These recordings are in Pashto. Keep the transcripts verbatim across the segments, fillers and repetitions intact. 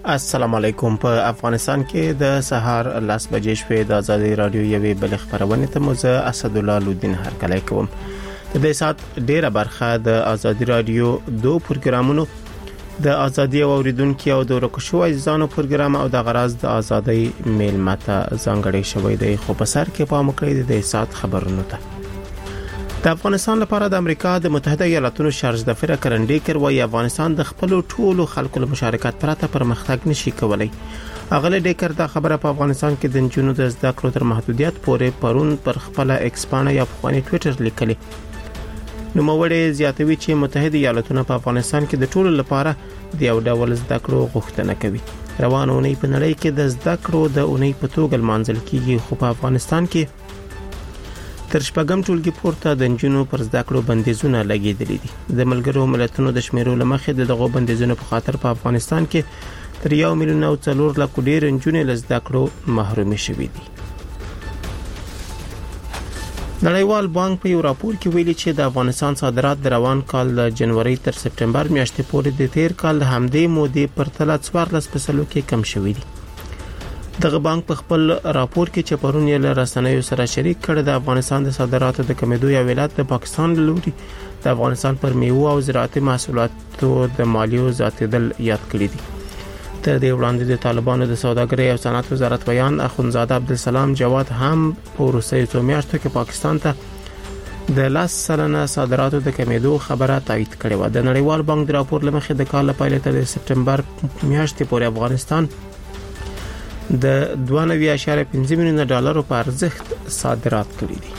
السلام علیکم. په افغانستان کې د سهار لاس بجې شوې د ازادي رادیو یوې بل خبرونه ته موزه اسد الله لودین هرکلی کوم. د دې سات ډیره برخه د ازادي رادیو دوه پروګرامونو د ازادي اوریدونکو او د ورکشو عزیزانو پروګرام او د غراز د ازادي میل ماته ځانګړی شوی دی. خو په سر کې پام وکړئ د دې سات خبرونو ته. د افغانستان لپاره د امریکا د متحده ایالاتونو شارژ دفتر کرنډیکر وايي افغانستان د خپل ټولو خلکو له مشارکت پرته پرمختګ نشي کولای. اغله ډیکر دا خبره په افغانستان کې د جنونو د زده کړو تر محدودیت پورې پرون پر خپل ایکس باندې یا په ټوئیټر لیکلي. نو موړې زیاتوي چې متحده ایالاتونه په افغانستان کې د ټولو لپاره د یو ډول زده کړو غوښتنه کوي. روانونه په نړۍ کې د زده کړو د اونۍ په توګه منځل کیږي، خو په افغانستان کې تر شپږم ټولګي پورته د جنونو پر زده کړو بندیزونه لګیدلي دي. د ملګرو ملتونو د شمیرو لمخې د دغو بندیزونو په خاطر په افغانستان کې تر یو میلیون او څلور لک ډیر جنونې له زده کړو محرومې شوې دي. نړیوال بانک په یو راپور کې ویلي چې د افغانستان صادرات د روان کال د جنوري تر سپټمبر میاشتې پورې د تیر کال د همدې مودې په پرتله څوارلس فیصد کې کم شوی دی. دغه بانک په خپل راپور کې چې پرون یې له رسنیو سره شریک کړ د افغانستان د صادراتو د کمیدو یا ولایت د پاکستان لوري د افغانستان پر میوه او زراعتي محصولاتو د مالیو زیاتېدل یاد کړی دي. تر دې وړاندې د طالبانو د سوداګرۍ او صنعت وزارت بیان اخوندزاده عبدالسلام جواد هم په وروستیو څو میاشتو کې پاکستان ته د لاس سلنه صادراتو د کمیدو خبره تایید کړې و. د نړیوال بانک د راپور لمخې د کال په پیل تر سپټمبر میاشتې پورې افغانستان د دوه نوي اشاریه پنځه میلیونه ډالرو په ارزښت صادرات کړي دي.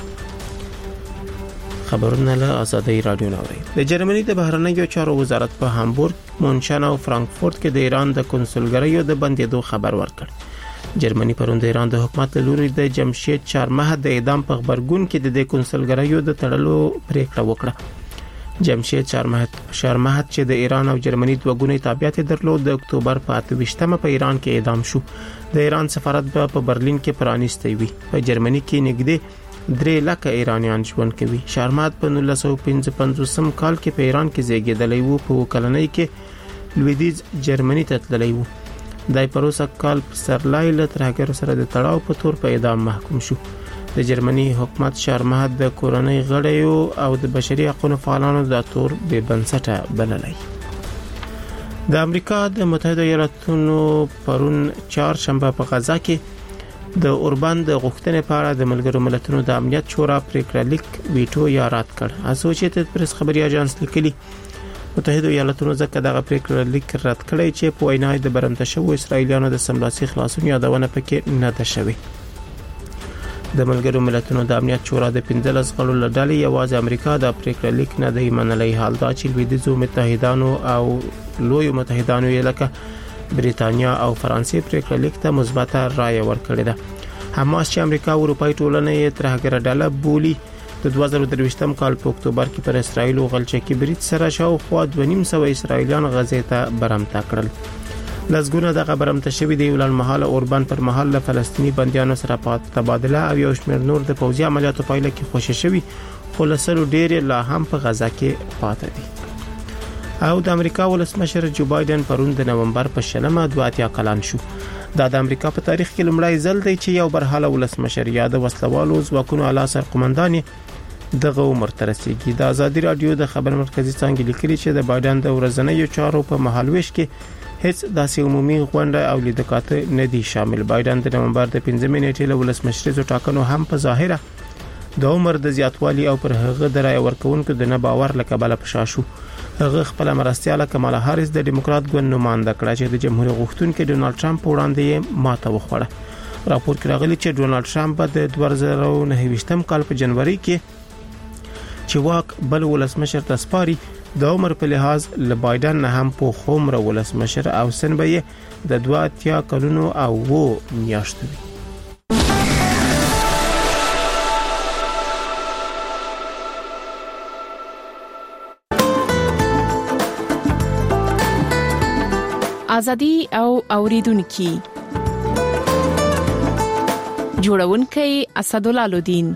خبرونه له ازادي رادیو نوري. د جرمني د بهرنیو چارو وزارت په هامبورګ، مونشن او فرانکفورت کې د ایران د کنسولګریو د بندیدو خبر ورکړ. جرمني پرون د ایران د حکومت لوري د جمشید چارمحد د اعدام په خبرګون کې د کنسولګریو د تړلو پریکړه وکړه. جمشید چارمحد شارمحد چې د ایران او جرمني دوه ګونی تابعیت درلود د اکتوبر په اته ویشتمه په ایران کې اعدام شو. د ایران سفارت په برلین کې پرانیستی وي. په جرمني کې نږدې درې لک ایرانیان ژوند کوي. شارمحد په نولس سوه پنځه پنځوس کال کې په ایران کې زیږیدلی وو. په کلنۍ کې لویدیز جرمني ته تللی وو. دای پروسه کال سرلای له ترهګر سره د تړاو په تور په اعدام محکوم شو. د جرمني حکومت شارمحد د کورنۍ غړیو او د بشري حقوقو فعالانو د تور به بنسټه بللی. د امریکا د متحده ایالاتونو پرون چهارشنبه په غزا کې د اوربان د غوښتنې په اړه د ملګرو ملتونو د امنیت شورا پریکړه لیک ویټو یا رد کړ. اسوسییټډ پریس خبري اژانس لیکلي متحده ایالاتونو ځکه دغه پریکړه لیک رد کړی چې په وینا د برمته شوو اسرایلیانو د سملاسي خلاصون یادونه پکې نه ده شوې. د ملګرو ملتونو د امنیت شورا د پنځلس غړو له ډلې یوازې امریکا د پریکړه لیک نه دی منلی. حال دا چې لویدیځو متحدانو او لوی متحدانو یې لکه بریتانیا او فرانسې پریکړه لیک ته مثبته رائے ورکړې ده. حماس چې امریکا او اروپای ټولنه یې ترهګر ډله بولي د دوه زره درویشتم کال په اکتوبر کې پر اسرایل او غلچکی برید سره شاوخوا دوه نیم سوه اسرایلیان غزې ته برمته کړل. لزګونه دغه برمته شوی دی ولن محل اوربان پر محل له فلسطینی بنديانو سره پات تبادله او یو شمېر نور د پوځي عملیاتو پایله کې خوشی شوی، خو لسلو ډېر لا هم په غزا کې پاتې دي. او د امریکا ولسمشر جو بایدن پرون د نومبر په شلمه دوه اتیا کلن شو. دا د امریکا په تاریخ کې لومړی ځل دی چې یو برحاله ولسمشر یا د وسلوالو ځواکونو اعلی سرقومندان دغه عمر ته رسیږي. د ازادي رادیو د خبر مرکزی څنګه لیکلي چې د بایدن د ورځنیو چارو په مهالويش کې هیڅ داسې عمومي غونډه او لیدکاته نه دي شامل. بایدن د نومبر د پنځمې نیټې له ولسمشریزو ټاکنو هم په ظاهره د عمر د زیاتوالي او پر هغه د رای ورکونکو د نه باور له کبله پشا شو. هغه خپل مرستياله کمالا هاریس د ډیموکرات ګوند نماینده کړه چې د جمهوریت غوښتونکو ډونالد ټرمپ وړاندې ماته وخوړه. راپور کې راغلی چې ډونالد ټرمپ د دوه زره نهه ویشتم کال په جنوري کې چې واک بل ولسمشر ته سپاري د عمر په لحاظ له بایدن نه هم په خومره ولسمشر او سن به د دوه اتیا کلونو او وو میاشتو وي. ازادي او اوریدونکو جوړونکي اسد الله لودین.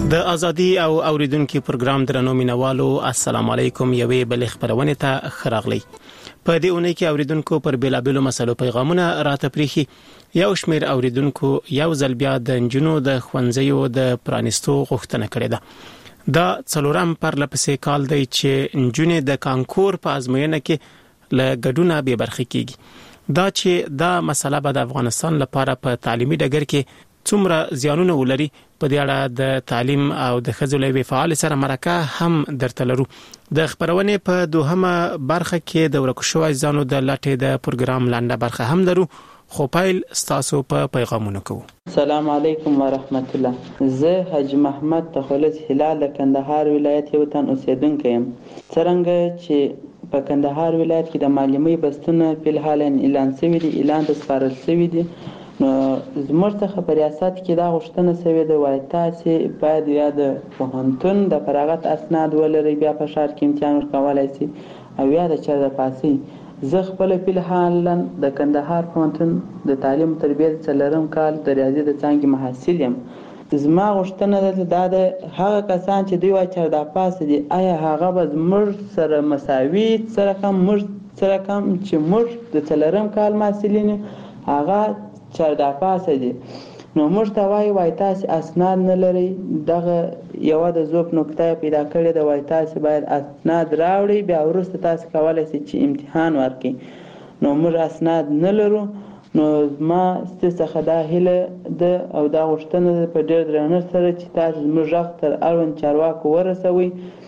د ازادي او اوریدونکو پروګرام درنو مینوالو السلام علیکم یوې بل خبرونه ته خراغلی په دې اونۍ کې اوریدونکو پر بیلابلو مسلو پیغامونه راته پریخي یو شمیر اوریدونکو یو ځل بیا د انجونو د خوانځیو د پرانستو غوښتنه کړې ده دا څلورم پرلپسې کال دی چې انجونې د کانکور په ازموینه کې له ګډونه به برخه کیږي دا چې دا مسله به د افغانستان لپاره په تعلیمي ډګر کې څومره زیانونه ولري په دې اړه د تعلیم او د خځو فعال سره مرکه هم درته لرو د خبرونه په دوهمه برخه کې د ورکو ځانو د لاټې د پروګرام لاندې برخه هم لرو خو پایل ستاسو په پیغامونو کوو. السلام علیکم ورحمت الله. زه حاج محمد تخلص هلال د کندهار ولایت یو تن اوسیدونکی یم. څرنګه چې په کندهار ولایت کې د معلمي بستونه په حال اعلان شوی دی اعلان د سپارل شوی دی نو زموږ څخه په ریاست کې دا غوښتنه شوې ده وایي تاسې باید یا د پوهنتون د فراغت اسناد ولرئ بیا په ښار کې امتحان ورکولی شي او یا د چا د پاسۍ. زه خپله فلحالا د کندهار پوهنتون د تعلیم تربیت څلورم کال د ریاضي د څانګې محصل یم. زما غوښتنه ده دا د هغه کسان چې دوی وایي چارده پاسه دي آیا هغه به زموږ سره مساوي سره کم موږ سره کم چې موږ د څلورم کال محصلین هغه چارده پاسه دي نو موږ ته وایي وایي تاسې اسناد نه لرئ دغه یوه د ذوب نکته پیدا کړې ده وایي تاسې باید اسناد راوړئ بیا وروسته تاسې کولی شئ چې امتحان ورکړئ نو موږ اسناد نه لرو نو زما ستاسو څخه دا هیله ده او دا غوښتنه ده په ډېر درنښت سره چې تاسو زموږ غږ تر اړوند چارواکو ورسوئ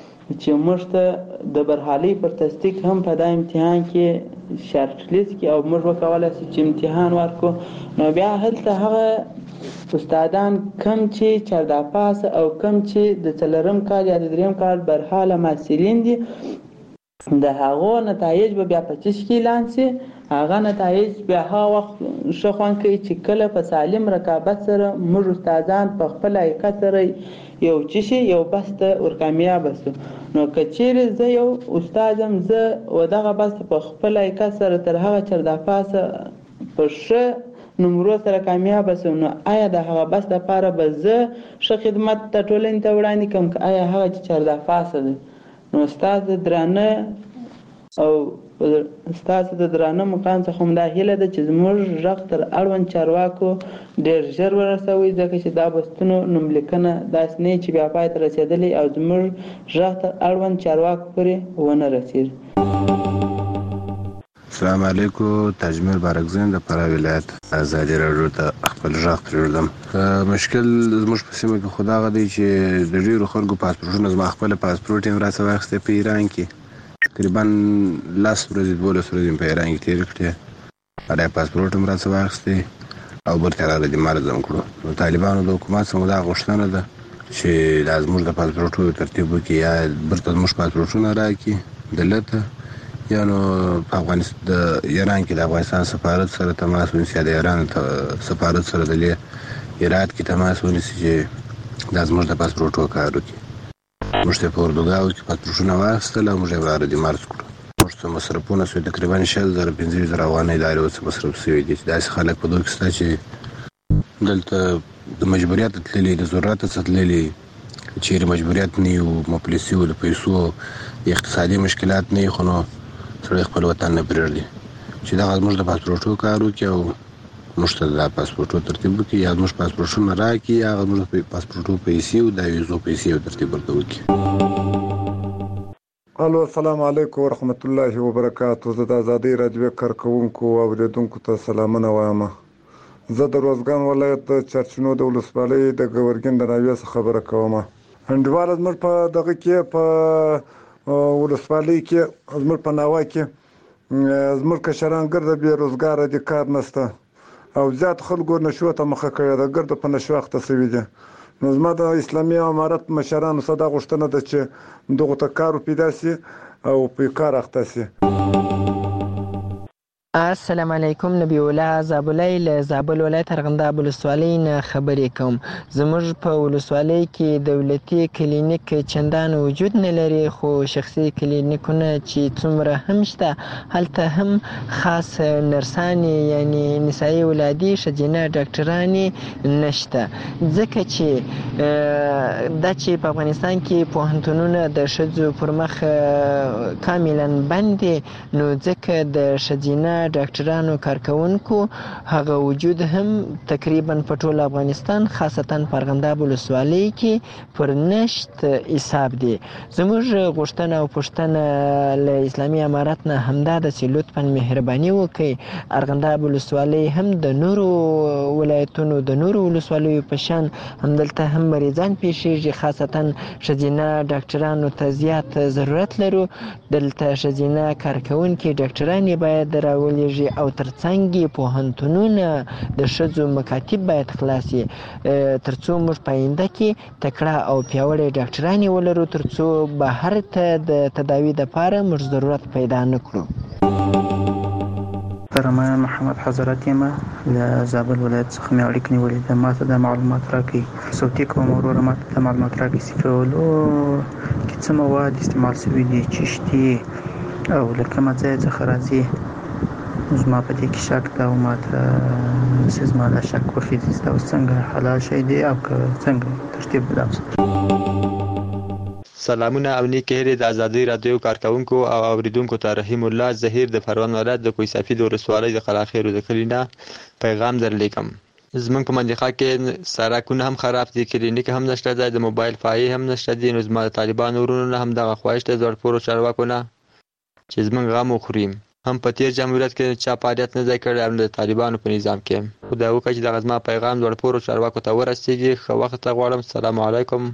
چې موږ ته د برحالۍ پر تصدیق هم په دا امتحان کې شارټ لیست کې او موږ وکولی شو چې امتحان ورکړو نو بیا هلته هغه استادان کم چې چارده پاس او کم چې د څلورم کال یا د دریم کال برحاله محصلین دي د هغو نتایج به بیا په چش کې اعلان شي هغه نتایج بیا هغه وخت ښه خوند کوي چې کله په سالم رقابت سره موږ استادان په خپل حقیقت سره یو چشي یو بس ته ورکامیاب شو نو که چیرې زه یو استاد یم زه و دغه بس په خپل حقیقت سره تر هغه چارده پاسه په ښه نمرو سره کامیاب شم نو آیا د هغه بس لپاره به زه ښه خدمت ته ټولنې ته وړاندې کړم که آیا هغه چې چارده پاسه دی نو ستاسو درانه او ستاسو د درانه مقام څخه هم دا هیله ده چې زموږ غږ تر اړوند چارواکو ډېر ژر ورسوئ ځکه چې دا بستونو نوملیکنه داسې نه چې بیا پای ته رسېدلی او زموږ غږ تر اړوند چارواکو پورې ونه رسېږي. السلام علیکم. تاجمیر بارکزین د فراه ولایت ازادي راډیو ته خپل غږ پرېږدم. مشکل زموږ په سیمه کې خو دا دی چې د ډېرو خلکو پاسپورټونه زما خپل پاسپورټ یې راڅخه واخیستی په ایران کې تقریبا لس ورځې دولس ورځې په ایران کې تېرې کړې هغه پاسپورټ هم راڅخه واخیستی او بیرته راغلی دې مرزم کړو نو طالبانو د حکومت څخه دا غوښتنه ده چې دا زموږ د پاسپورټو ترتیب وکړي یا بیرته زموږ پاسپورټونه راکړي دلته یا نو په افغانستان د ایران کې د افغانستان سفارت سره تماس ونیسي یا د ایران سفارت سره د هرات کې تماس ونیسي چې دا زموږ د پاسپورټو کار وکړي. موږ ته په اردوګاو کې پاسپورټونه واخیستل او موږ یې راردي مارچ کړو. موږ ته مصرفونه شوي تقریبا شل زره پنځه زره افغانۍ د هرې څه مصرف شوي دي چې داسې خلک په دوی کې شته چې دلته د مجبوریت تللي د ضرورت څخه تللي چیرې مجبوریت نه وي مفلسي وو د پیسو اقتصادي مشکلات نه وي خو نو سړی خپل وطن نه پرېږدي چې دغه زموږ د پاسپورټو کار وکړي او موږ ته د پاسپورټو ترتیب وکړي یا زموږ پاسپورټونه راکړي یا هغه زموږ د پاسپورټو پیسې او د ویزو پیسې او ترتیب ورته وکړي. الو السلام علیکم ورحمت الله وبرکاتو. زه د ازادي راډیو کارکوونکو او اوریدونکو ته سلامونه وایم. زه د روزګان ولایت د چرچنو د ولسوالۍ د ګورګین د ناوې څخه خبره کوم. انډیواله زموږ په دغه کې په ولسوالۍ کې زموږ په ناوه کې زموږ کشران ګرده بې روزګاره دي کار نشته او زیات خلکو نشو ته مخه کړې ده ګرده په نشو اخته شوي دي نو زما د اسلامي امارت مشرانو څخه دا غوښتنه ده چې دغه ته کار پیدا شي او په کار اخته شي. السلام علیکم. نبی الله زابلی له زابل ولایت ارغنداب ولسوالۍ نه خبرې کوم. زموږ په ولسوالۍ کې دولتي کلینیک چندان وجود نه لري، خو شخصي کلینیکونه چې څومره هم شته هلته هم خاص نرسانې یعنی نسایي ولادي ښځینه ډاکټرانې نشته، ځکه چې دا چې په افغانستان کې پوهنتونونه د ښځو پر مخ کاملا بند دي، نو ځکه د ښځینه ډاکټرانو کارکونکو هغه وجود هم تقریبا په ټول افغانستان خاصتا په ارغنداب ولسوالۍ کې پر نشت حساب دی. زموږ غوښتنه او پوښتنه له اسلامي امارت نه همدا ده چې لطفا مهرباني وکړئ ارغنداب ولسوالۍ هم د نورو ولایتونو د نورو ولسوالیو په شان همدلته هم مریضان پیښیږي، خاصتا ښځینه ډاکټرانو ته زیات ضرورت لرو. دلته ښځینه کارکونکي ډاکټرانې باید راولېږي او ترڅنګ یې پوهنتونونه د ښځو مکاتب باید خلاص شي، ترڅو موږ په آینده کې تکړه او پیاوړې ډاکټرانې ولرو، ترڅو بهر ته د تداوي دپاره موږ ضرورت پیدا نه کړو. محترمه محمد حضرت یم له زابل ولایت څخه مې اړیکه نیولې ده. ما ته د معلومات راکړئ، صوتي کوم وروره ما ته د معلومات راکړئ چې په ولو کې څه مواد استعمال شوي دي، چې شتي او له کومه ځایه څخه راځي. زما په دې کې شک ده او ما ته چې زما دا شک وخېږي چې دا اوس څنګه حلال شی دی او که څنګه ترتیب بدل. سلامونه او نیک هیلې د ازادۍ رادیو کارکونکو او اوریدونکو ته رحیم الله ظهیر د پروان ولایت د کوه سفید ولسوالۍ د قلاخیرو د کلي نه پیغام درلیکم. زمونږ په منطقه کې سړکونه هم خراب دي، کلینیک هم نشته دی، د موبایل پایې هم نشته دي. نو زما د طالبانو ورونو نه هم دغه خواهش دی زړپورو چارواکو نه چې زمونږ غم وخوري. هم په تیر جمهوریت کې چا فعالیت نه دی کړی او د طالبانو په نظام کې. خدای وکړي چې دغه زما پیغام لوړپورو چارواکو ته ورسیږي. ښه وخت غواړم. السلام علیکم.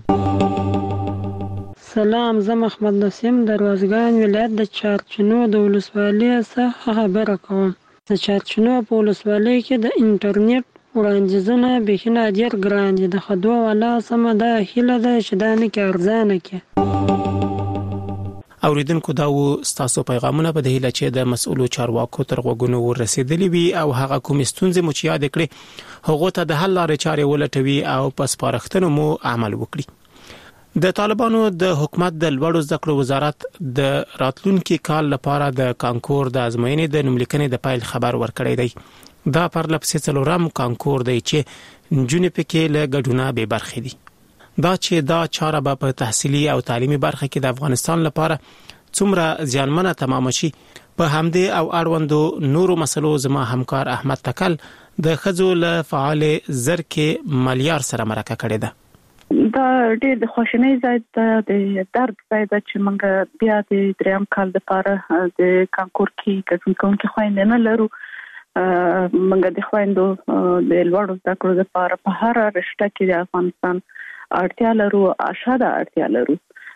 سلام، زه محمد نسیم د روزګان ولایت د چارچنو د ولسوالۍ څخه خبره کوم. د چارچنو په ولسوالۍ کې د انټرنیټ وړاندیزونه بیخي نادر ګران دي. د خدو والا سمه دا هیله ده چې دا نه کې ارزانه کې. اوریدونکو دا و ستاسو پیغامونه په دې هیله چې د مسؤلو چارواکو تر غوږونو ورسېدلي وي او هغه کوم ستونزې مو چې یاد کړې هغه ته د حل لارې چارې ولټوي او په سپارښتنو مو عمل وکړي. د طالبانو د حکومت د لوړو زده کړو وزارت د راتلونکي کال لپاره د کانکور د ازموینې د نوملیکنې د پایل خبر ورکړی دی. دا پر لپسې څلورم کانکور دی چې نجونې پکې له ګډونه به برخې دي. دا چې دا چاره به په تحصیلي او تعلیمي برخه کې د افغانستان لپاره څومره زیانمنه تمام شي، په همدې او اړوندو نورو مسلو زما همکار احمد تکل د خزو له فعال زر کې ملیار سره مرکه کړې ده. دا ډېر د خوشنۍ ځای ده، د درد ځای ده چې موږ بیا د دریم کال لپاره د کانکور کې ګډون کوونکي خویندې نه لرو. موږ د خویندو د لوړو زده کړو لپاره په هر رشته کې د افغانستان اړتیا لرو، اشاده اړتیا لرو.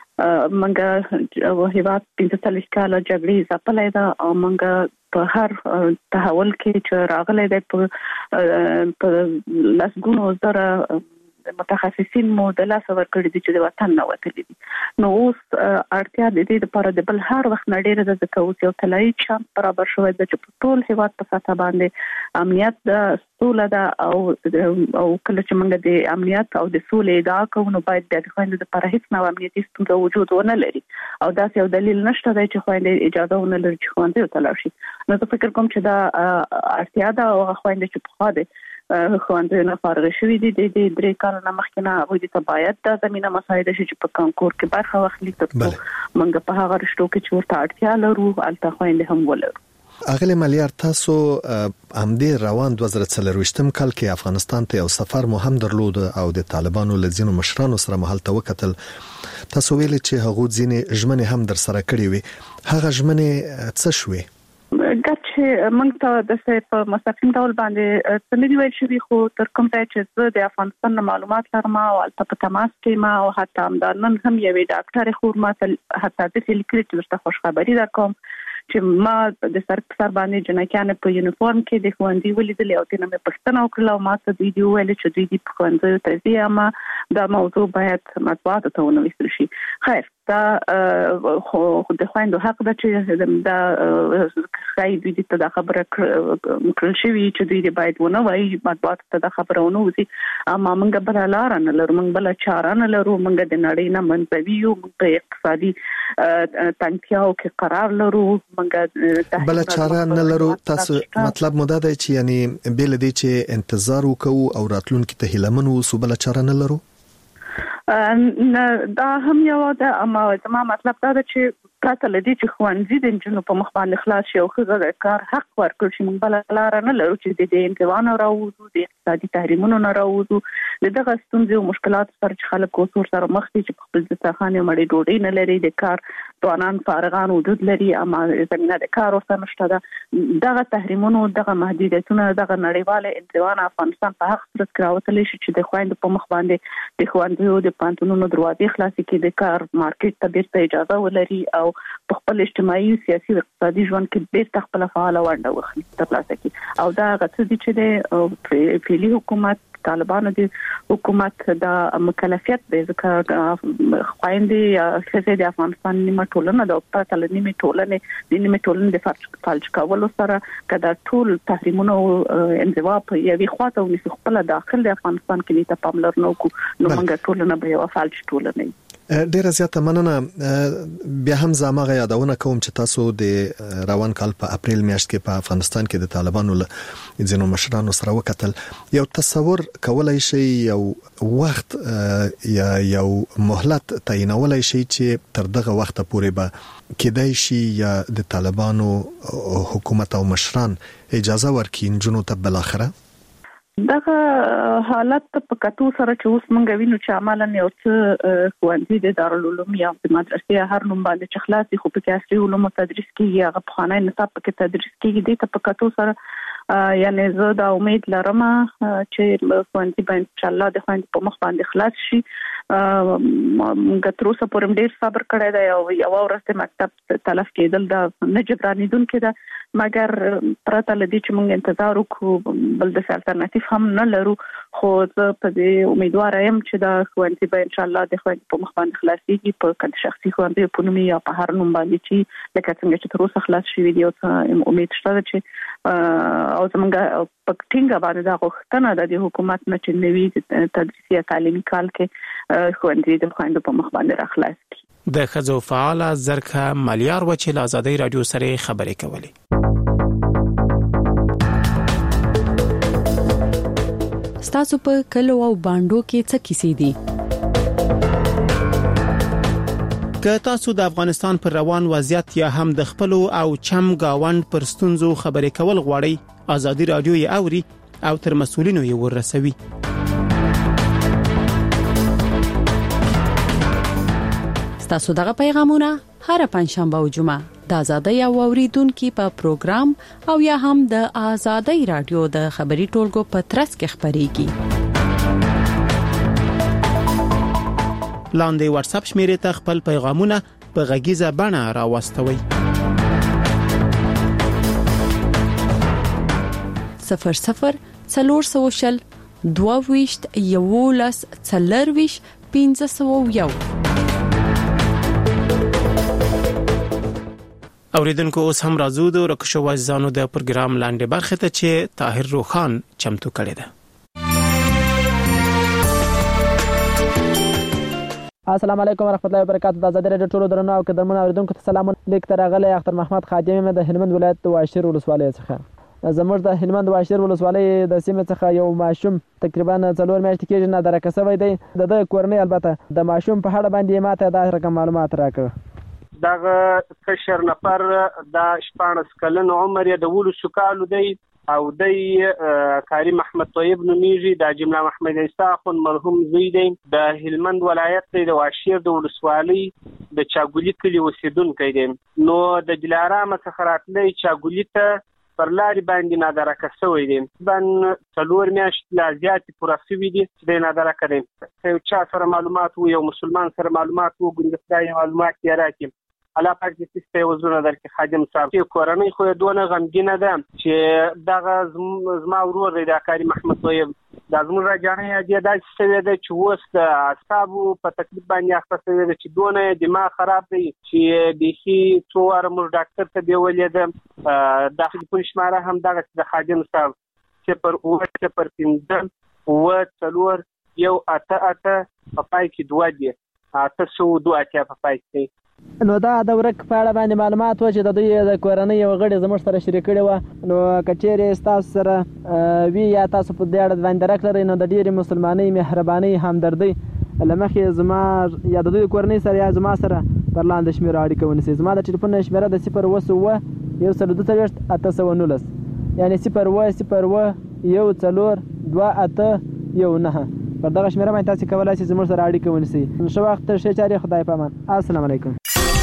منګه هیواد پنځه څلوېښت کاله جګړې ځپلې ده او منګه په هر تحول کې چې راغلی دی په لسګونو زره متخصصین مو د لاسه ورکړي دي چې د وطن نه وتلي دي. نو اوس اړتیا د دې لپاره د بل هر وخت نه ډېره ده ځکه اوس یو طلایي چانس برابر شوی ده چې په ټول هیواد په سطح باندې امنیت ده، سوله ده او او کله چې موږ د امنیت او د سولې ادعا کوو نو باید د خویندو لپاره هیڅ نوع امنیتي ستونزه وجود ونه لري او داسې یو دلیل نشته دی چې خویندې اجازه ونه لري چې ښوونځیو ته لاړ شي. نو زه فکر کوم چې دا اړتیا ده او خویندې چې پخوا دي ښوونځیو نه فارغ شوي دي د درې کاله نه مخکې نه هغوی ته باید دا زمینه مساعده شي چې په کانکور کې برخه واخلي ترڅو موږ په هغه رشتو کې چې ورته اړتیا لرو هلته خویندې هم ولرو. اغلی ملیار، تاسو همدې روان دوه زره څلرویشتم کال کې افغانستان ته یو سفر مو هم درلود او د طالبانو له ځینو مشرانو سره مو هلته وکتل. تاسو ویلي چې هغوی ځینې ژمنې هم در سره کړې وي. هغه ژمنې څه شوې؟ دا چې موږ ته د په مستقیم ډول باندې څه نه دي ویل شوي، خو تر کوم ځای چې زه د افغانستان نه معلومات لرم او هلته په تماس کې یم او حتی همدا نن هم یوې ډاکټرې خور ما ته حتی داسې لیکلي چې درته خوشخبري درکوم چې ما د سر په سر باندې جنکیانې په یونیفورم کې د ښوونځي ولیدلې او ترې نه مې پوښتنه وکړله او ما ته دوی دي وویلې چې دوی دي په ښوونځیو ته ځي اما دا موضوع باید مطبوعاتو ته ونه ویستل شي. خیر دا خو د خويندو حق ده چې دا خای دوی ته دا خبره کړل شوی چې دوی د باید ونه وایي مطبوعات ته دا خبره ونه وځي اما موږ بل لار نه لرو موږ بل چاره نه لرو موږ د نړۍ نه منځوي یو موږ په اقتصادي تنګیاو کې قرار لرو موږ بل چاره نه لرو تاسو مطلب مو دا دی چې یعنی بل دې چې انتظار وکړو او راتلونکي ته هیلمن وو بل چاره نه لرو دا هم یو ده اما زما مطلب دا ده چې پراته لدی چې خوانځي د جنو په مخ باندې خلاص شي او خزه کار حق ورکړي چې موږ بل لار نه لرو چې د انتوان راوځو د اقتصادي تحریمونو نه راوځو دغه ستونزې او مشکلات سره چې خلک اوسور سره مخ دي چې خپل ځخانه مړې ډوډۍ نه لري د کار توانان فارغان وجود لري اما زمينه د کار اوسه نشته ده دغه تحریمونو دغه محدودیتونه دغه نړیواله انتوان افغانستان په حق سره کراوتل شي چې د خويند په مخ باندې د خوندو د پانتونونو دروازې خلاصې کې د کار مارکیټ ته بیرته اجازه ولري او په خپل اجتماعي سیاسي او اقتصادي ژوند کې بیرته خپل فعال ونډه واخلي ترلاسه کړي او دا غوښتل دي چې د فعلي حکومت طالبانو د حکومت د مکلفیت د ذکر خويندې یا ښځې د افغانستان نیمه ټولنه د پرته لنیمه ټولنه د نیمه ټولنه د فالج کولو سره کدا ټول تحریمونو انزوا په یوې خواته ونیسي خپل داخل د افغانستان کې ته پاملرنه وکړو نو موږ ټولنه به یو فالج ټولنه ډیره زیاته مننه بیا هم زموږه یادونه کوم چې تاسو د روان کال په اپریل میاشت کې په افغانستان کې د طالبانو له ځینو مشرانو سره وکتل یو تصور کولای شي یو وخت یا یو مهلت تعینولای شي چې تر دغه وخت پورې به کېدای شي یا د طالبانو حکومت او مشران اجازه ورکړي جنو ته بل اخره دغه حالت په کتو سره چې اوس مونږ وینو چې عملاً یو څه خوندې د دارالعلوم یا د مدرسې هر نوم باندې چې خلاصي خو په کې اصلي علوم تدریس کیږي هغه په خانه نصاب کې تدریس کیږي د په کتو سره یعنی زه دا امید لرم چې خوندې به ان شاء الله د خوندې په مخ باندې خلاص شي موږ تر اوسه پورې ډیر صبر کړی دی او یو ورځ مکتب تلف کېدل دا نه جبرانیدونکې ده مګر پرته لدی چې موږ انتظار وکړو بل د الټرناتیو هم نه لرو خو زه په دې امیدوار یم چې دا خوندې به ان شاء الله د خوندې په مخ باندې خلاصيږي په کډ شخصي خوندې په نوم یا په هر نوم باندې چې لکه څنګه چې تر اوسه خلاص شوی دی او امید شته چې او زمونږ په ټینګه باندې دا غوښتنه ده د حکومت نه چې نوي تدریسي تعلیمي کال کې خوندې د خوندې په مخ باندې راخلاص کړي د خزو فعال زرکه مالیار و چې آزادۍ رادیو سره خبرې کولې ستاسو په کلو او باندو کې څه کیسې دي که تاسو د افغانستان پر روان وضعیت یا هم د خپل او چم گاوند پر ستونزو خبرې کول غواړئ آزادۍ رادیو یې اوري او تر مسؤلینو یې ورسوي ستاسو دغه پیغامونه هر پنځشنبه او جمعه د آزادۍ او اوریدونکو په پروګرام او یا هم د آزادۍ رادیو د خبري ټولګو په ترڅ کې خبريږي لاندې واتس اپ شمیرې ته خپل پیغامونه په غږیزه بڼه راوستوي صفر صفر څلور سوشل دوه ویشت یولس څلرویش پنځه سوه یو اوریدونکو اوس هم راځو د رکشو وزانو د پروګرام لاندې برخه ته چې طاهر روخان چمتو کړی دی السلام علیکم ورحمت الله وبرکاتہ د آزادۍ رادیو ټولو درنو او قدرمن اوریدونکو ته سلام لیک تر غلې اختر محمد خادم د هلمند ولایت واشیر ولسوالۍ څخه زموږ د هلمند واشیر ولسوالۍ د سیمې څخه یو ماشوم تقریبا څلور میاشتې کېږي نه درکه شوی دی د کورنۍ البته د ماشوم په اړه باندې ماته دا رقم معلومات راکړه دغه کشر نفر د شپاړس کلن عمر یې د ولسو کالو دی او د کاری محمد طیب نومیږي د جمله محمد عیسی خون مرحوم زوی دی د هلمند ولایت د واشیر د ولسوالۍ د چاګولی کلی اوسیدونکی دی نو د دلارام څخه راتلی چاګولی ته پر لارې باندې نادرکه شوی دی بن څلور میاشتې لا زیاتې پوره شوي دي چې دی نادرکه دی یو چا سره معلومات و یو مسلمان سره معلومات و ګوندې خدای معلومات یې راکړي الله پاک دې ستاسو وزونه درکې خادم صاحب چې کورنۍ خو دونه غمګینه ده چې دغه زما ورور دی د کاری محمد طیب د زموږ راځنه یې د څه د چې وس د اعصابو په تکلیف باندې اخته شوی د چې دونه دماغ خراب دی چې بيخي څوار موږ ډاکټر ته بیولې ده د ټلیفون شماره هم دغه د خادم صاحب صفر او صفر پنځه او څلور یو اته اته په پای کې دوه دی اته سو دوه اته په پای کې. نو دا د ورک په اړه باندې معلومات و چې د دوی د کورنۍ یو غړي زموږ سره شریک کړي و نو کچېرې تاسو سره وی یا تاسو په دې اړه باندې راکړئ نو د ډېری مسلمانۍ مهرباني همدردي لمخې زما یا د دوی کورنۍ سره یا زما سره پر لاندې شمیره اړیکه ونیسئ. زما د ټلیفون شمیره د صفر اوه اوه یو سل دوه څلوېښت اته سوه نولس یعنی صفر اوه صفر اوه یو څلور دوه اته یو نهه پر دغه شمیره باندې تاسو کولای شئ زموږ سره اړیکه ونیسئ. ښه وخت ښه چارې خدای په امان. السلام علیکم.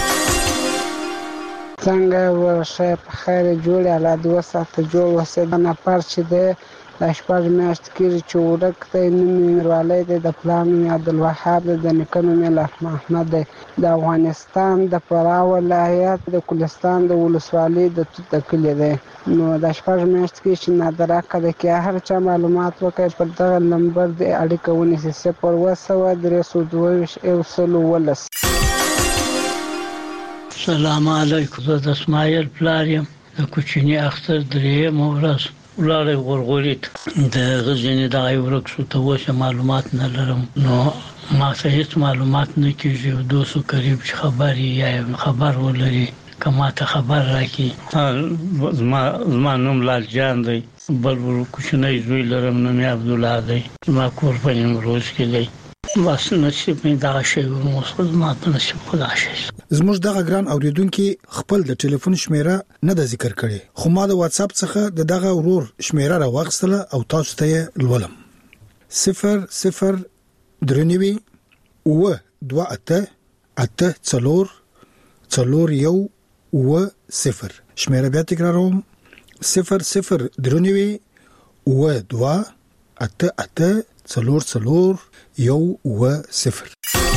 څنګه ورشه په خیر جوړ الله دوه ساعته جوړ وسه نه پر چې ده د شپږ میاشتې کېږي چې ورک دی نوم یې میروالی دی د پلار نوم یې عبدالوهاب دی د نیکه نوم یې لاف محمد دی د افغانستان د فراه ولایت د کلستان د ولسوالۍ د توت د کلي دی. نو د شپږ میاشتې کېږي چې نادره قده کې هر چا معلومات وکړي پر دغه نمبر د اړیکه ونیسي صفر اوه سوه درې سوه دوه ویشت یو سل اوولس. سلام علیکم. زه د اسماعیل پلار یم د کوچني اختر درېیمه ورځ ولاړی غورغوري ته د غزني دغه ورک شو ته اوسه معلومات نه لرم نو ما څه هیڅ معلومات نه کېږي دوستو قریب چې خبر یا خبر ولري کما ته خبر راکړي. زما زما نوم لال جان دی بل کوچنی زوی لرم نوم یې عبدالله دی زما کور په نیمروز کې دی بس نصیب مې دا شی ورموس ما ته نصیب خدا شي. زموږ دغه ګران اوریدونکو خپل د ټلیفون شمیره نه د ذکر کړي خو ما د واتس اپ څخه د دغه ورور شمیره راوغستله او تاسو ته لولم صفر صفر درنوي او دوه اته اته څلور څلور یو او صفر. شمیره بیا تکراروم صفر صفر درنوي او دوه اته اته څلور څلور یو او صفر.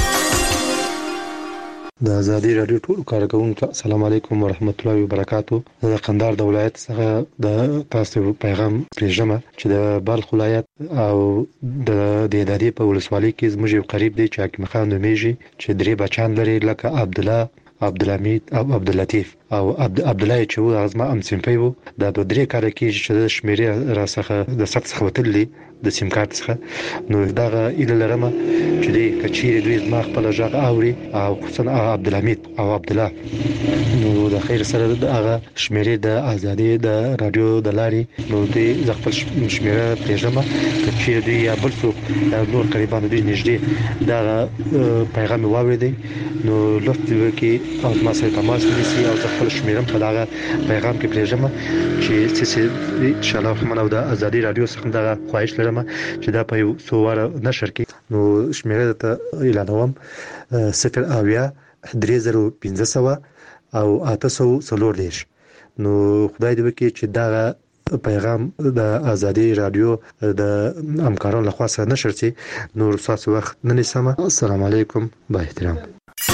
د ازادي رادیو ټول کارکونکو السلام علیکم ورحمت الله وبرکاتو. د قندهار د ولایت څخه د تاسو پیغام پرېږم چې د بلخ ولایت او د دهدادي په ولسوالۍ کې زموږ قریب دی چې حکیم خان نومیږي چې درې بچان لري لکه عبدالله عبدالحمید او عبداللطیف او عبدالله چې و ازما ام سیمپي وو د درې کار کې چې د شمیرې را څخه د سخت څخه وتللی د سیم کارت څخه نو دغه اله لرمه چې دی کچېری دوی زما خپل ژغ اوري او خصوصا عبدالحمید او عبدالله نو د خیر سره دغه شمیرې د ازادي د رادیو د لاري نو دوی ز خپل شمیره پېژنه کچېری دوی یا بل څوک نور قریبان دوی نږدې دا پیغام واوریدي نو لوفت کې او ما سره تماس ونیسي او خپل شمیرم په دغه پیغام کې پېژنم چې څه ان شاء الله منو د ازادي رادیو څخه دغه خواهش لرم چې دا په یو څو واره نشر کې نو شمیره ته اعلانوم صفر اویا درې زره پنځه سوه او اته سوه څلور دېرش. نو خدای دې وکړي چې دا پیغام د ازادي رادیو د همکارانو لخوا سره نشر شي. نور تاسو وخت نه نیسم. السلام علیکم با احترام.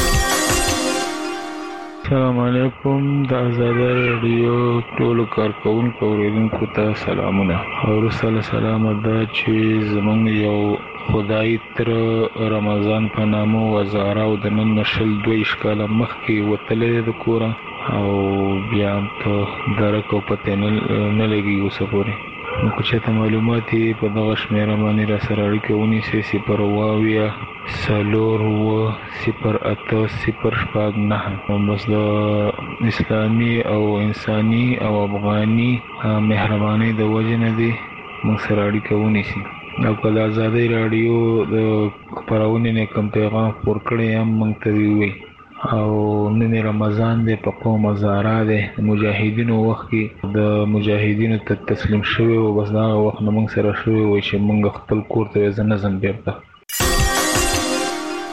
السلام علیکم. د ازادي رادیو ټول کارکونکو اوریدونکو ته سلامونه او رسول سلام ده چې زمونږ یو خدای تر رمضان په نامو وزاره او د نن نشل دوی ښکاله مخکې وتلې د کور او بیا ته درک او پته نه لګي اوسه پورې نو که چېرته معلومات یې په دغه شمیره باندې را سره اړیکه ونیسئ صفر اوه اویا څلور اوه صفر اته صفر شپږ نهه بس د اسلامي او انساني او افغاني مهربانۍ د وجې نه دي موږ سره اړیکه ونیسي او که د ازادۍ راډیو د خپرونې نه کوم پیغام خپور کړی هم موږ ته ووایي او نن رمضان دی په قوم هزاره دی مجاهدینو وخت کې د مجاهدینو ته تسلیم شوی او بس دا وخت نه موږ سره شوی وای چې موږ خپل کور ته ځنه ځم بیرته.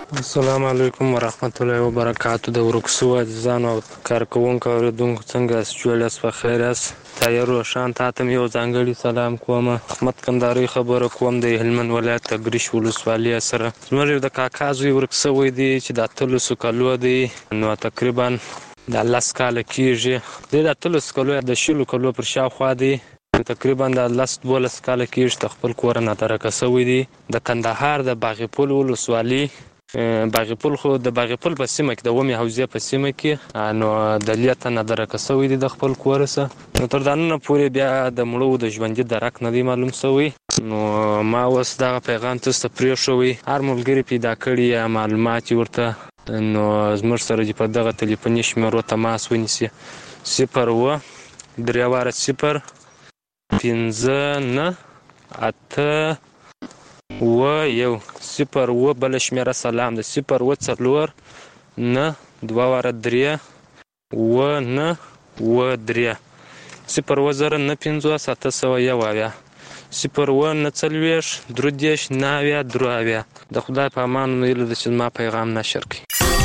السلام علیکم ورحمت الله وبرکاتو. د ورکسو عزیزانو او کارکوونکو اوریدونکو څنګه یاست؟ جوړ یاست؟ په خیر یاست؟ طاهر روښان تا ته یو ځانګړي سلام کوم. احمد کندهاري خبره کوم د هلمند ولایت تګریش ولسوالۍ سره. زموږ د کاکا زوی ورک شوی دی چې د اتلسو کالو دی، نو تقریبا د لس کاله کېږي. د اتلسو کالو د شلو کالو پر شاوخوا دی، تقریبا د لس دولس کاله کېږي د خپل کور نه ترکه شوی دی. د کندهار د باغپل ولسوالۍ، باغپل خو د باغپل په سیمه کې د اومې حوزې په سیمه کې، نو د لیته نه درکه شوی دی د خپل کور څخه. نو تر دا نن پورې بیا د مړو د ژوندي درک نه دی معلوم شوی. نو ما اوس دغه پیغام تاسو ته پرېښوی، هر ملګري پیدا کړي یا معلومات ورته، نو زموږ سره چې په دغه تلیفوني شمیرو تماس ونیسي: صفر اووه درې واره صفر پنځه نه اته اووه یو، صفر اووه بله شمیره سلام ده، صفر اووه څلور نه دوه واره درې اووه نه اووه درې، صفر اووه زره نه پنځوس اته سوه یو اویا، صفر اووه نه څلوېښت درې دېرش نه اویا درې اویا. د خدای په امان هیله ده چې زما پیغام نشر کړي.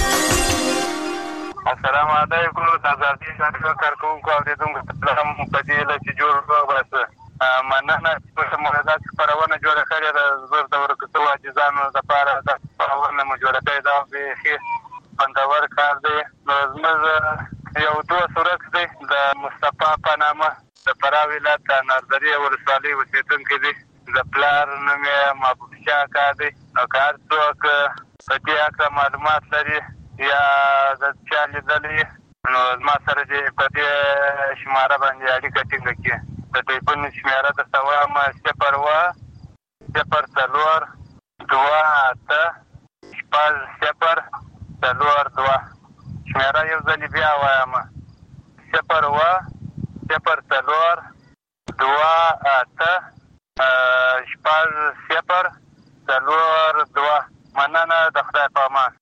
السلام علیکم. د ازادي راډیو کارکوونکو اورېدونکو سلام په دې هیله چې جوړ روغ اوسه. مننه چې په مولدات خپرونه جوړه کړې ده. زموږ د ورکسو عاجزانو دپاره دا خپرونه مو جوړه کړې ده، بیخي خوندور کار دی. نو زموږ یو دوست ورک دی د مصطفی په نامه، د فراه ولایت د نردرې ولسوالۍ اوسېدونکی دی. د پلار نوم یې محبوب شاه اکا دی. نو که هر څوک په دې هکله معلومات لري یا د چا لیدلی، نو زما سره دې په دې شماره باندې اړیکه ټینګه کړي. د ټلیفون شمېره درته وایم: صفر اووه صفر څلور دوه اته شپږ صفر څلور دوه. شمېره یو ځلې بیا وایم: صفر اووه صفر څلور دوه اته شپږ صفر څلور دوه. مننه، د خدای په امان.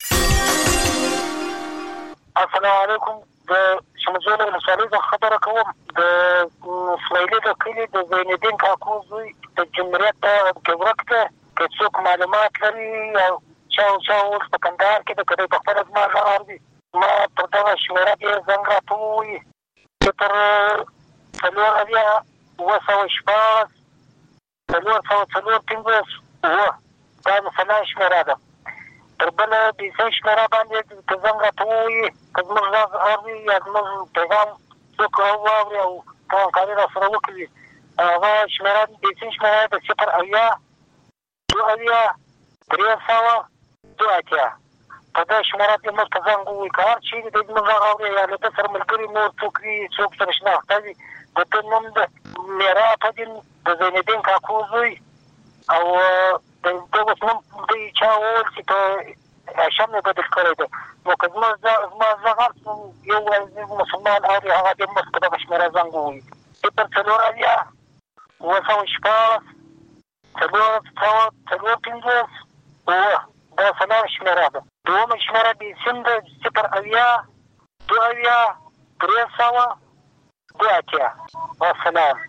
السلام علیکم. د شمجول ولسوالۍ څخه خبره کوم. د اسماعیلي د کلي د زینالدین کاکو زوی د جمهوریت کې ورک دی. که څوک معلومات لري او چا او چا اوس په کندهار کې د که دی په خپله زما غږ اوري، ما پر دغه شمېره کې زنګ راته ووایي: صفر څلور اویا اووه سوه شپاړس څلور سوه څلور پنځوس اووه. دا د سلا شمېره ده. تر بله بیسۍ شمېره باندې که زنګ راته ووایي، که زموږ غږ اوري یا زموږ پیغام څوک واوري او همکاري راسره وکړي، هغه شمېره بیسۍ شمېره د صفر اویا دوه اویا درې سوه دوه اتیا. په دې شمېره کې موږ ته زنګ ووایي. که هر چېرې دی زموږ غږ اوري یا له ده سره ملګري نور څوک وي، څوک سره شناخته وي، د ده نوم د میرا پدین د زینالدین کاکو زوی او د ده اوس نوم دوی چا وویل چې په هاشم یې بدل کړی دی. نو که زما زما غږ هر څوک یو عزیز مسلمان اوري، هغه دې موږ په دغه شمېره زنګ ووایي: صفر څلور اویا اووه سوه شپاړس څلور سوه څلور پنځوس اووه. دا سلام شمېره ده. دویمه شمېره بیسیم ده: صفر اویا دوه اویا درې سوه دوه اتیا. والسلام.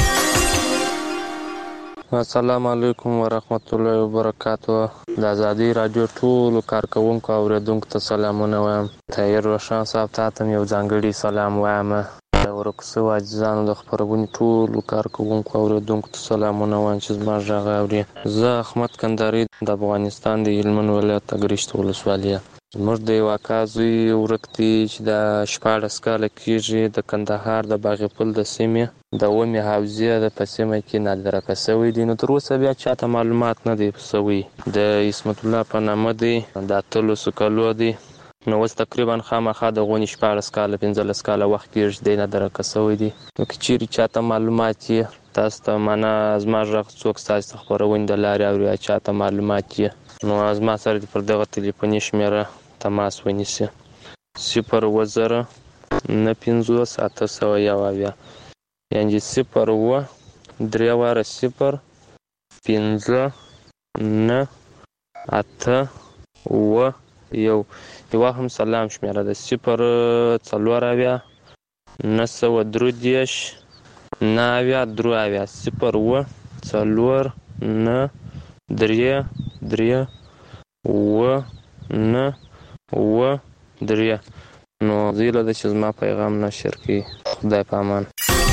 السلام علیکم ورحمت الله وبرکاتو. د ازادي راډیو ټولو کارکوونکو او اورېدونکو ته سلامونه وایم. طاهر روښان صاحب تا ته یو ځانګړي سلام وایم. د ورکسو عاجزانو د خپرونې ټولو کارکوونکو او اورېدونکو ته سلامونه وایم چې زما غږ اوري. زه احمد کندهاري د افغانستان د هلمند ولایت تګریش ولسوالۍ. زموږ د یو اکا زوی ورک دی چې د شپاړس کاله کېږي، د کندهار د باغپل د سیمې د اومې حوزې د په سیمه کې نادرکه شوی دی. نو تر اوسه بیا چاته معلومات نه دی شوی. د عصمت الله په نامه دی، د اتلسو کالو دی. نو اوس تقریبا خامخا د غونې شپاړس کاله پنځلس کاله وخت کېږي دی نادرکه شوی دی. نو که چیرې چاته معلومات یې تاسو ته معنا زما غږ څوک ستاسو ته خپرونې د لارې اوري یا چاته معلومات یې، نو زما سره دې پر دغه تلیفوني شمېره تماس ونیسي: صفر اووه زره نه پنځوس اته سوه یو اویا، یعنې صفر اووه درې واره صفر پنځه نه اته اووه یو. یوه هم سلام شمېره ده: صفر څلور اویا نه سوه درې دېرش نه اویا درې اویا، صفر اووه څلور نه درې درې اووه نه اوه درې نو زیله د چې زما پیغام نشر کړي. خدای په امان.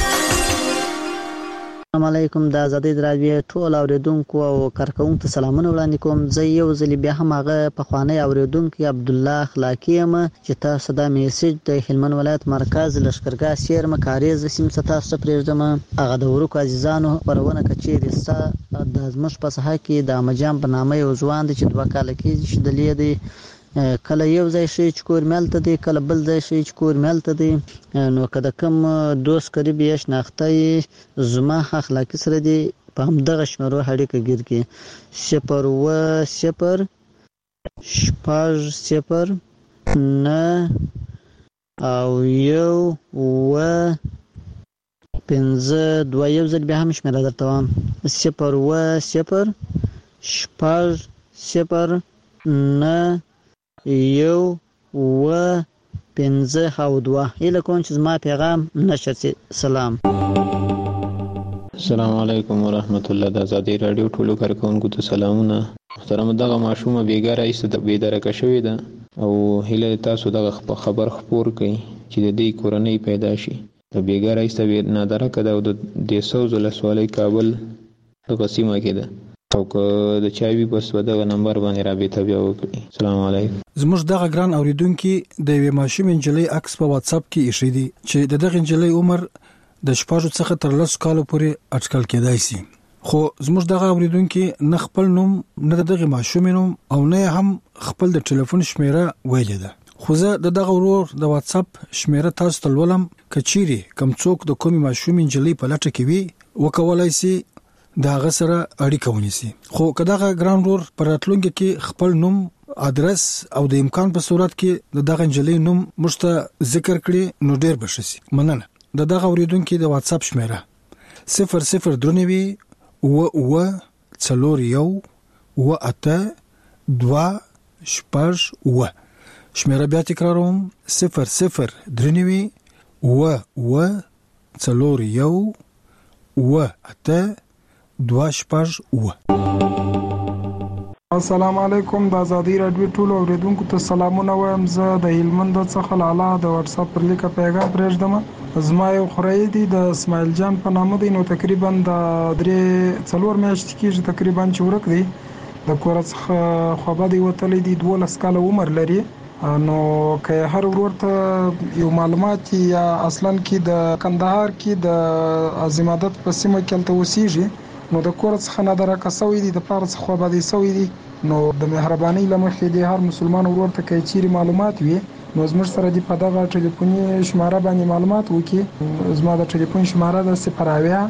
السلام علیکم. د آزادۍ رادیو ټول اوریدونکو او کارکونکو ته سلامونه وړاندې کوم. زه یو ځل بیا هم هغه پخوانی اوریدونکو عبدالله اخلاقی یم چې تاسو دا میسج د هلمند ولایت مرکز لشکرګاه سیرمه کاریز سیمه ته تاسو ته پرېږدم. هغه د ورکو عزیزانو خبرونه کچېرې ستا د زموږ په ساحه کې د امجان په نامه یو ځوان دی چې دوه کاله کېږي چې دلې دی کله یو ځای شي چې کور ملته دی کله بل ځای شي چې کور ملته دی. نو که د کوم دوست قریب یا شناخته زما اخلاقی سره دی په همدغه شمېرو اړیکه ګیر کړي صفر اوه صفر شپږ صفر نه او یو اوه پنځه دوه. یو ځل بیا هم شمېره درته وایم صفر اوه صفر شپږ صفر نه یو اوه پنځه او دوه. هیله کوم چې زما پیغام نشر شي. سلام. السلام علیکم ورحمت الله. د آزادۍ رادیو ټولو کارکونکو ته سلامونه. محترم دغه ماشومه بیګاره ایسته د بیدارکه شوې ده او هیله تاسو دغه خبر خپور کړئ چې د دې کورنۍ پیدا شي. د بیګاره ایسته به نادرکه ده او د دیسوز ولسوالۍ کابل دغه سیمه کې ده او که د چایوي بس په دغه نمبر باندې رابطه بیا وکړي. السلام علیکم. زموږ دغه ګران اوریدونکو د یوې ماشومې نجلۍ عکس په واتس اپ کې ایښی دی چې د دغه نجلۍ عمر د شپږو څخه تر لسو کالو پورې اټکل کېدای شي. خو زموږ دغه اوریدونکو نه خپل نوم نه دغه ماشومې نوم او نه هم خپل د ټلیفون شمیره ویلې ده. خو زه د دغه ورور د واتس اپ شمیره تاسو ته ولولم. کچيري کم څوک د کومې ماشومې نجلۍ په لټه کې وي وکولای شي دا غ سره اړیکه ونیسي. خو کداغه ګران رور پر راتلونکي کې خپل نوم ادرس او د امکان په صورت کې د دغه نجلۍ نوم مشته ذکر کړي نو ډیر بشي. مننه. د دغه اوریدونکو د واتس اپ شمیره صفر صفر درنوي و و څلور یو و اته دوه شپږ و. شمیره بیا تکراروم صفر صفر درنوي و و څلور یو و اته دوه شپږ و. السلام علیکم. د آزادۍ رادیو ټولو اوریدونکو ته سلامونه وایم. زه د هلمند څخه لاله د واتس اپ پر لیکه پیغام پرېږدم. زما یو خورای دی د اسماعیل جان په نامه دی. نو تقریبا د درې څلور میاشتې کېږي تقریبا چې ورک دی. د کور څخه خوابه دی وتلی دی. دولس کاله عمر لري. نو که هر ورور ته یو معلومات یا اصلا کې د کندهار کې د عظمادت په سیمه کې تل اوسېږي نو د کور څخه نه درکه سوی دی د پاره څخه خوابه دی سوی دی. نو د مهرباني لمخې دی هر مسلمان ورور ته کې چیرې معلومات وي نو زموږ سره دی په دغه ټلیفوني شماره باندې معلومات وکي. زما د ټلیفون شماره د صفر اویا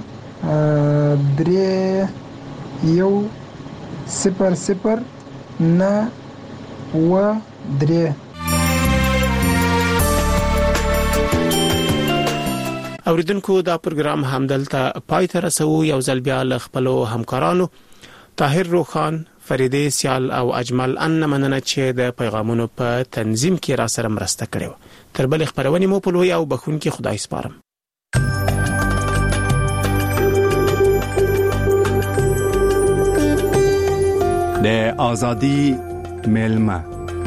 درې یو صفر صفر نه و درې. اوریدونکو دا پروګرام همدلته پای ته رسو. یو ځل بیا له خپل همکارانو طاهر روخان، فریده سیال او اجمل ان مننه چې د پیغامونو په تنظیم کې را سره مرسته کړې. تر بل خبرونه مو په لوی او بخون کې خدای سپارم. د آزادی ملما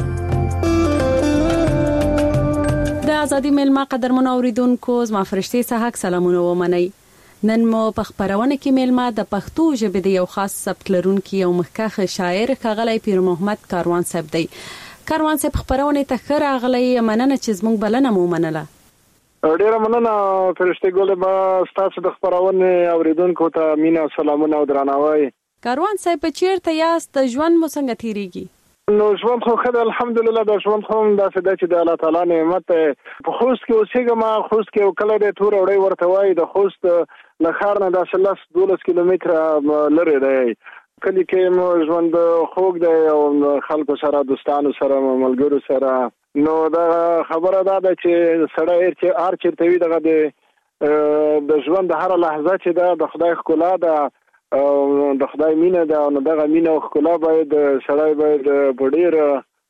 د آزادی ملما قدرمن اوریدونکو زما فرشتي صحاک سلامونه ومنئ. نن مو په خبرونه کې ملما د پښتو ژبې د یو خاص ثبت لرونکي او مخکخ شاعر ښاغلی پیر محمد کاروان صاحب دی. کاروان صاحب خبرونه ته خره غلي مننه چې زموږ بلنه مو منله. ډیره مننه فرشتي ګل به تاسو د خبرونه اوریدونکو ته مینا سلامونه او درناوی. کاروان صاحب چیرته یاست؟ ژوند مو څنګه تیریږي؟ نو ژوند خو خدای الحمدلله د ژوند خو د سده چې د الله تعالی نعمت په خوست کې اوسېږم. خوست کې کله د تور وړي ورته وای د خوست له ښار نه د سلس دولس کیلومتره لري دی. کله کې مو ژوند خوږ دی او خلکو سره دوستانو سره ملګرو سره. نو دا خبره ده چې سړی چې هر چیرته وي دغه د ژوند د هر لحظه چې ده د خدای ښکلا ده او د خدای مینه ده. نو دغه مینه او ښکلا باید سړی باید په ډېر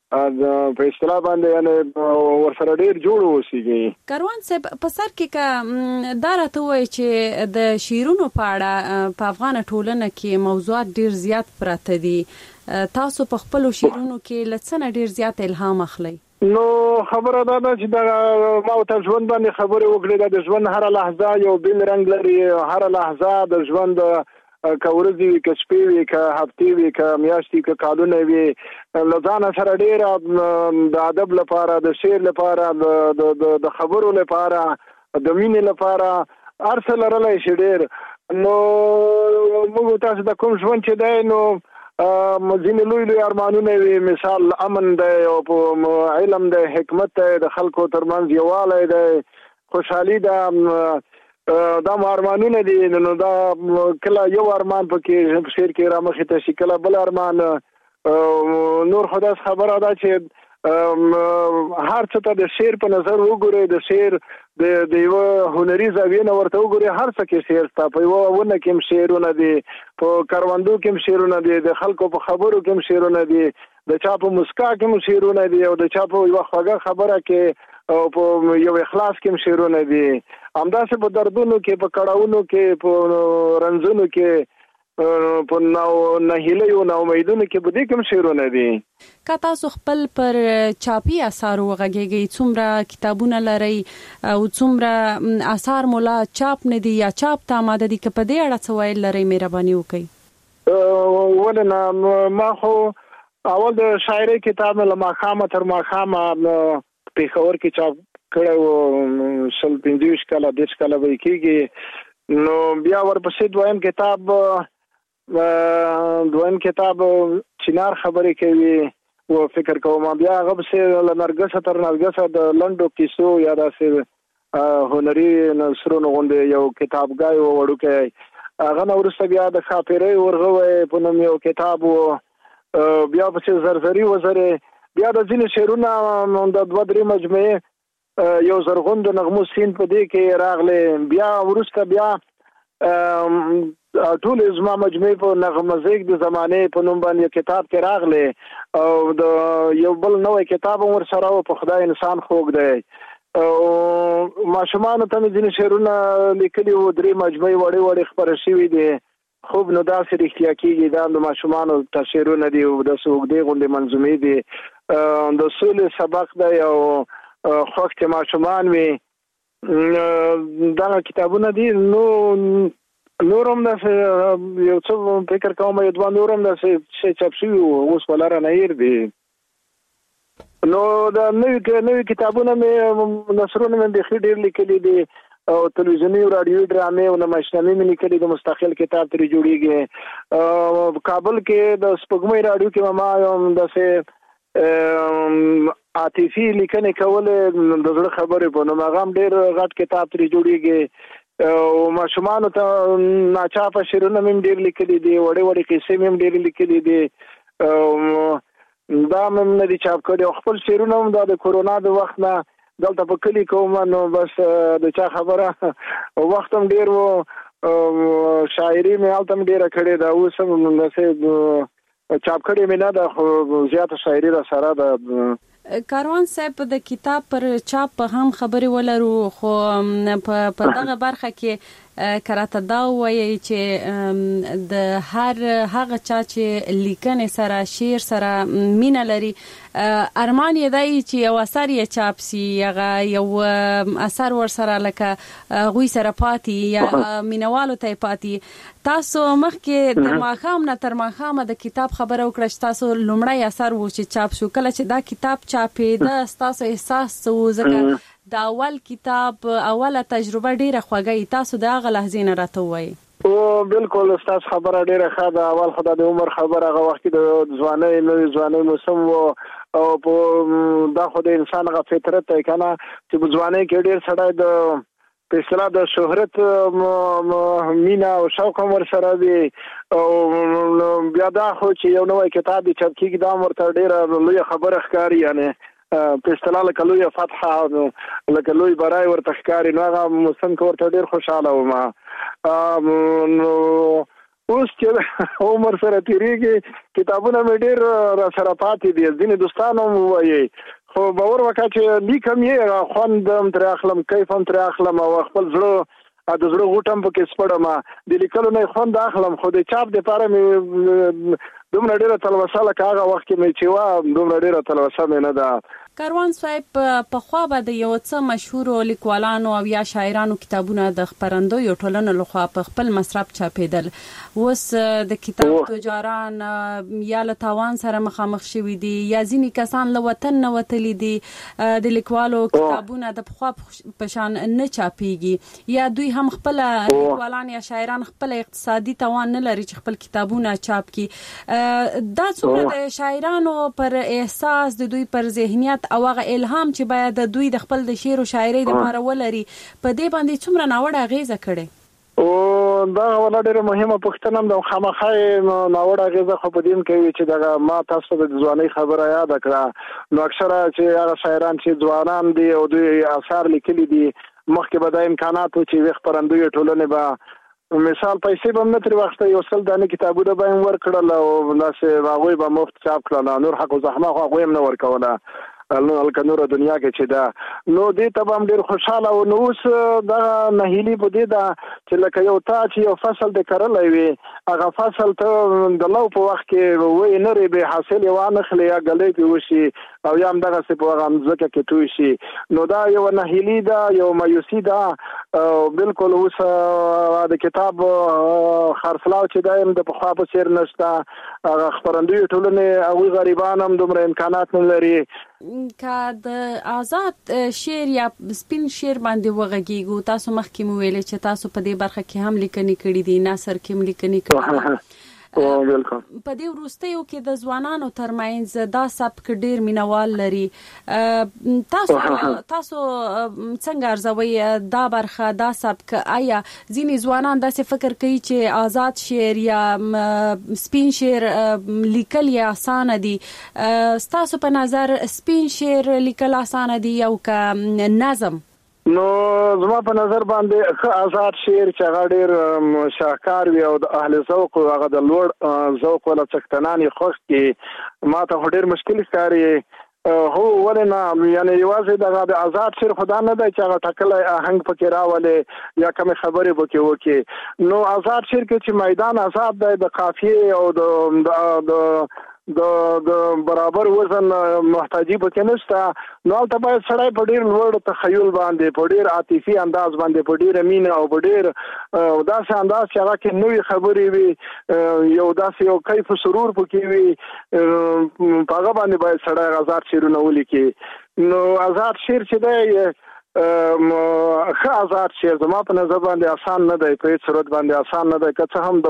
په اصطلاح باندې یعنی ورسره ډیر جوړ اوسېږي. کاروان صاحب په سر کې کا دا راته وایي چې د شعرونو په اړه په افغان ټولنه کې موضوعات ډیر زیات پراته دي. تاسو په خپل شعرونو کې لڅنه ډیر زیات الهام اخلي. نو خبره دا ده چې دا ما ته ژوند باندې خبرې وکړې د ژوند هر لحظه یو بل رنگ لري. هر لحظه د ژوند کورځي وي که شپې وي که هفتې وي که میاشتې که کالونه وي له ځان سره ډېر د ادب لپاره د شعر لپاره د د خبرو لپاره د مینې لپاره هر څه لرلی شي ډېر. نو موږ تاسو د کوم ژوند چې دی نو ځینې لوی لوی ارمانونه وي مثال امن دی او علم دی حکمت دی د خلکو ترمنځ یووالی دی خوشحالي ده دا ارمانونه دي. نو دا کله یو ارمان پکې شعر کې رامخې ته شي کله بل ارمان. نور خو داس خبره ده چې هر څه ته د شعر په نظر وګورئ د شعر د یو هنري زاویې نه ورته وګورئ هر څه کې شعر ستا په یوه ونه کې هم شعرونه دي په کروندو کې هم شعرونه دي د خلکو په خبرو کې هم شعرونه دي د چا په مسکا کې هم شعرونه دي او د چا په یوه خوږه خبره کې او په یو اخلاص کې هم شعرونه دي. همداسې په دردونو کې په کړاوونو کې په رنځونو کې په نو نهیلیو نو امیدونو کې په دې کوم شعرونه دي. که تاسو خپل پر چاپي اثار وغږیږئ څومره کتابونه لرئ او څومره اثار مولا چاپ نه دي یا چاپ ته آماده دي که په دې اړه څه ویل لرئ مهرباني وکړئ. ولې نه ما خو اول د شاعرۍ کتاب له ماښامه تر ماښامه پېښور کې چاپ کړی و شل پنځه ویشت کاله دېرش کاله به یې کېږي. نو بیا ورپسې دویم کتاب دویم کتاب چنار خبرې کوي و فکر کوم بیا هغه پسې له نرګسه تر نرګسه د لنډو کیسو یا داسې هنري نثرونو غوندې یو کتابګای و وړوکی هغه نه وروسته بیا د ښاپېرۍ ورغوی په نوم یو کتاب و بیا پسې زرزري وزرې بیا د ځینې شعرونه د دوه درې مجموعې یو زرغون د نغمو سین په دې کې راغلی بیا وروسته بیا ټول زما مجموعې په نغمزیک د زمانې په نوم باندې کتاب کې راغلی او د یو بل نوی کتاب هم ورسره و په خدای انسان خوږ دی. ماشومانو ته مې ځینې شعرونه لیکلي وو درې مجموعې وړې وړې خپاره شوي دي. خوب نو داسې رښتیا کېږي دا د ماشومانو ته شعرونه دي او داسې اوږدې غوندې منظومې دي د سولې سبق دی او خوښ چې ماشومان وي دغه کتابونه دي. نو نور هم داسې یو څه فکر کوم یو دوه نور هم داسې شی چاپ شوي وو اوس به لاره نه هیر دي. نو د نوي نوي کتابونه مې نثرونه مې بیخي ډېر لیکلي دي او تلویزیوني او رادیوي ډرامې او نمایشنامې مې لیکلي د مستقل کتاب ترې جوړېږي. کابل کې د سپوږمۍ راډیو کې ما داسې عاطفي لیکنې کولې د زړه خبرې په نوم هغه هم ډېر غټ کتاب ترې جوړېږي او ماشومانو ته ناچاپه شعرونه مې هم ډېر لیکلي دي وړې وړې قصې مې هم ډېرې لیکلي دي دا مې هم نه دي چاپ کړي او خپل شعرونه هم دا د کورونا د وخت نه دلته په کلي کوم نو بس د چا خبره وخت هم ډېر و شاعري مې هلته هم ډېره کړې ده اوس هم داسې چاپ کړې مې نه ده خو زیاته شاعري را سره ده. کاروان صاحب د کتاب پر چاپ په هم خبرې ولرو خو په دغه برخه کې کراته دا وایي چې د هر هغه چا چې لیکنې سره شعر سره مینه لري ارمان یې دی چې یو اثر یې چاپ سي هغه یو اثر ورسره لکه غوی سره پاتې یا مینوالو ته پاتې. تاسو مخکې د ماښام نه تر ماښامه د کتاب خبره وکړه چې تاسو لومړی اثر و چې چاپ شو کله چې دا کتاب چاپېده ستاسو احساس څه و ځکه د اول کتاب اوله تجربه ډیره خوږه تاسو د هغه لحظې نه راته ووایئ. او بالکل استاد خبره ډیره ښه ده اول خو د عمر خبره هغه وخت د ځوانۍ نوې ځوانۍ موسم و او په دا خو د انسان هغه فطرت دی که نه چې په ځوانۍ کې ډېر سړی د په اصطلاح د شهرت مینه او شوق هم ورسره وي او بیا دا خو چې یو نوی کتاب چاپ کېږي دا هم ورته ډېره لویه خبره ښکاري یعنې په اصطلاح لکه لویه فتحه لکه لوی برای ورته ښکاري نو هغه موسم کې ورته ډېر خوشحاله وم. نو اوس چې عمر سره تیریږي کتابونه مې ډېر را سره پاتې دي ځینې دوستانو مو وایي خو باور وکړه چې لیکم یې خوند هم ترې اخلم کیف هم ترې اخلم او خپل زړه د زړه غوټم پکې سپړم د لیکلو نه خوند اخلم خو د چاپ دپاره مې دومره ډېره تلوسه لکه هغه وخت کې مې چې وه دومره ډېره تلوسه مې نه ده. کاروان صاحب پخوا به د یو څه مشهورو لیکوالانو او یا شاعرانو کتابونه د خپرندویو ټولنو لخوا په خپل مصرف چاپېدل. اوس د کتاب تجاران یا له تاوان سره مخامخ شوي دي یا ځینې کسان له وطن نه وتلي دي د لیکوالو کتابونه د پخوا په شان نه چاپېږي یا دوی هم خپله لیکوالان یا شاعران خپله اقتصادي توان نه لري چې خپل کتابونه چاپ کړي. دا څومره د شاعرانو پر احساس د دوی پر ذهنیت او هغه الهام چې باید د دوی د خپل د شعر او شاعرۍ لپاره ولري په دې باندې څومره ناوړه اغیزه کړې؟ او دا ولا ډېره مهمه پوښتنه ده خامخا ناوړه اغیزه خو په دې کوي چې دا ما تاسو د ځواني خبره یاد کړه نو اکثره چې هغه شاعران چې ځوانان دي او دوی اثار لیکلي دي مخکې به د امکاناتو چې خپرندوی ټولنې به مثال پیسې به نه تر وخته یو سل دانه کتابونه به هم ورکړل او لاس هغوی به مفت چاپ کړل نور حق او زحمه خو هغوی هم نه ورکوله نو الکه نور دنیا کې چې دا نو دې ته هم ډېر خوشاله او نو اوس دا نهیلي په دې ده چې لکه یو تا چې یو فصل د کرلی وي هغه فصل ته د لو په وخت کې وایي نرې به حاصل یې وانخلې یا ګلی پې وشي او یا هم دغسې په هغه مځکه کې توی شي نو دا یو نهیلي ده یو مایوسي ده بالکل اوس د کتاب خرڅلاو چې دا هم د پخوا په څېر نشته هغه خپرندویو ټولنې هغوی غریبان هم دومره امکانات نه لري. که د آزاد شعر یا سپین شعر باندې وغږیږو تاسو مخکې مو ویلې چې تاسو په دې برخه کې هم لیکنې کړي دي نثر کې هم لیکنې کړي په دې وروستیو کې د ځوانانو ترمنځ دا سبک ډېر مینوال لري. تاسو تاسو څنګه ارزوئ دا برخه دا سبک آیا ځینې ځوانان داسې فکر کوي چې آزاد شعر یا سپین شعر لیکل یې اسانه دي ستاسو په نظر سپین شعر لیکل اسانه دي او که نظم؟ نو زما په نظر باندې ښه آزاد شعر چې هغه ډېر شاهکار وي او د اهل ذوق هغه د لوړ ذوق ولا څښتنان یې خوښ کړي ما ته خو ډېر مشکل ښکاري هو ولې نه یعنې یوازې دغه د آزاد شعر خو دا نه دی چې هغه ټاکلی آهنګ پکې راولې یا کمې خبرې پکې وکړي نو آزاد شعر کې چې میدان آزاد دی د قافیې او د د د برابر وزن محتاجی پکې نشته نو هلته باید سړی په ډېر لوړ تخیل باندې په ډېر عاطفي انداز باندې په ډېره مینه او په ډېر داسې انداز چې هغه کې نوې خبرې وي یو داسې یو کیف و سرور پکې وي په هغه باندې باید سړی آزاد شعرونه ولیکي نو آزاد شعر چې دی ښه آزاد شعر زما په نظر باندې آسان نه دی په هېڅ صورت باندې آسان نه دی که څه هم د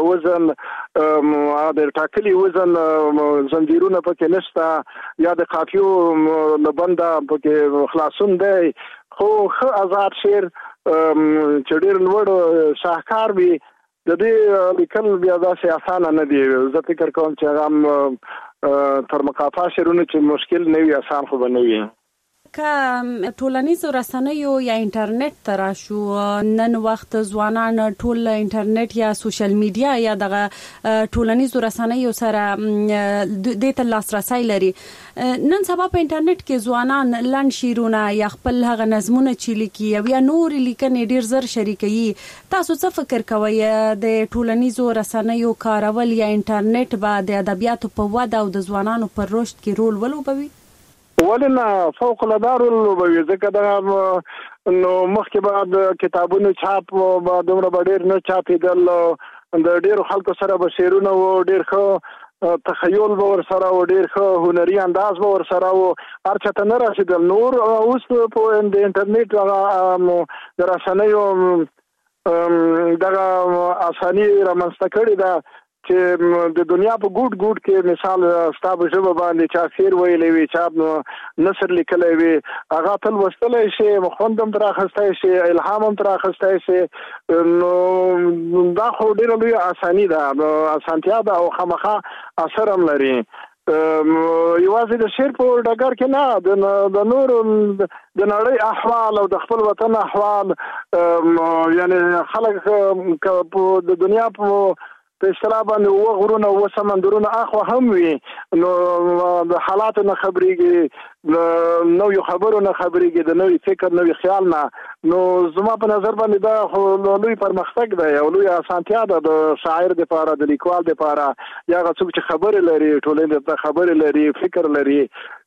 وزن د ټاکلي وزن زنجیرونه پکې نشته یا د قافیو له بنده پکې خلاصون دی خو ښه آزاد شعر چې ډېر لوړ شاهکار وي د دې لیکل بیا داسې اسانه نه دي زه فکر کوم چې هغه هم تر مقافا شعرونه چې مشکل نه وي آسان خو به نه وي. که ټولنیزو رسنیو یا انټرنیټ ته راشو نن وخت ځوانان ټول انټرنیټ یا سوشل میډیا یا دغه ټولنیزو رسنیو سره دې ته لاسرسی لري نن سبا په انټرنیټ کې ځوانان لنډ شعرونه یا خپل هغه نظمونه چې لیکي او یا نور لیکنې ډېر زر شریکوي تاسو څه فکر کوئ د ټولنیزو رسنیو کارول یا انټرنیټ به د ادبیاتو په وده او د ځوانانو پر رشد کې رول ولوبوي؟ ولې نه فوق العاده رول ولوبوي ځکه دغه نو مخکې به د کتابونو چاپ به دومره به ډېر نه چاپېدل د ډېرو خلکو سره به شعرونه و ډېر ښه تخیل به ورسره و ډېر ښه هنري انداز به ورسره و هر چا ته نه رسېدل نور اوس په د انټرنیټ هغه د رسنیو دغه اساني رامنځته کړې ده چې د دنیا په ګوټ ګوټ کې مثال ستا په ژبه باندې چا شعر ویلی وي چا نثر لیکلی وي هغه ته لوستلی شي خوند هم ترې اخیستی شي الهام هم ترې اخیستی شي نو دا خو ډېره لویه اساني ده اسانتیا ده او خامخا اثر هم لري یوازې د شعر په ډګر کې نه د نورو د نړۍ احوال او د خپل وطن احوال یعنې خلک د دنیا په په اصطلاح باندې و غرونه و سمندرونه اخو هم وي نو د حالاتو نه خبريږي نو یو خبرو نه خبريږي د نوې فکر نوې خیال نه نو زما په نظر باندې دا لوی پرمختګ دی او لوی اسانتیا ده د شاعر د پاره د لیکوال د پاره یا څوک چې خبرې لري ټولنې ته خبرې لري فکر لري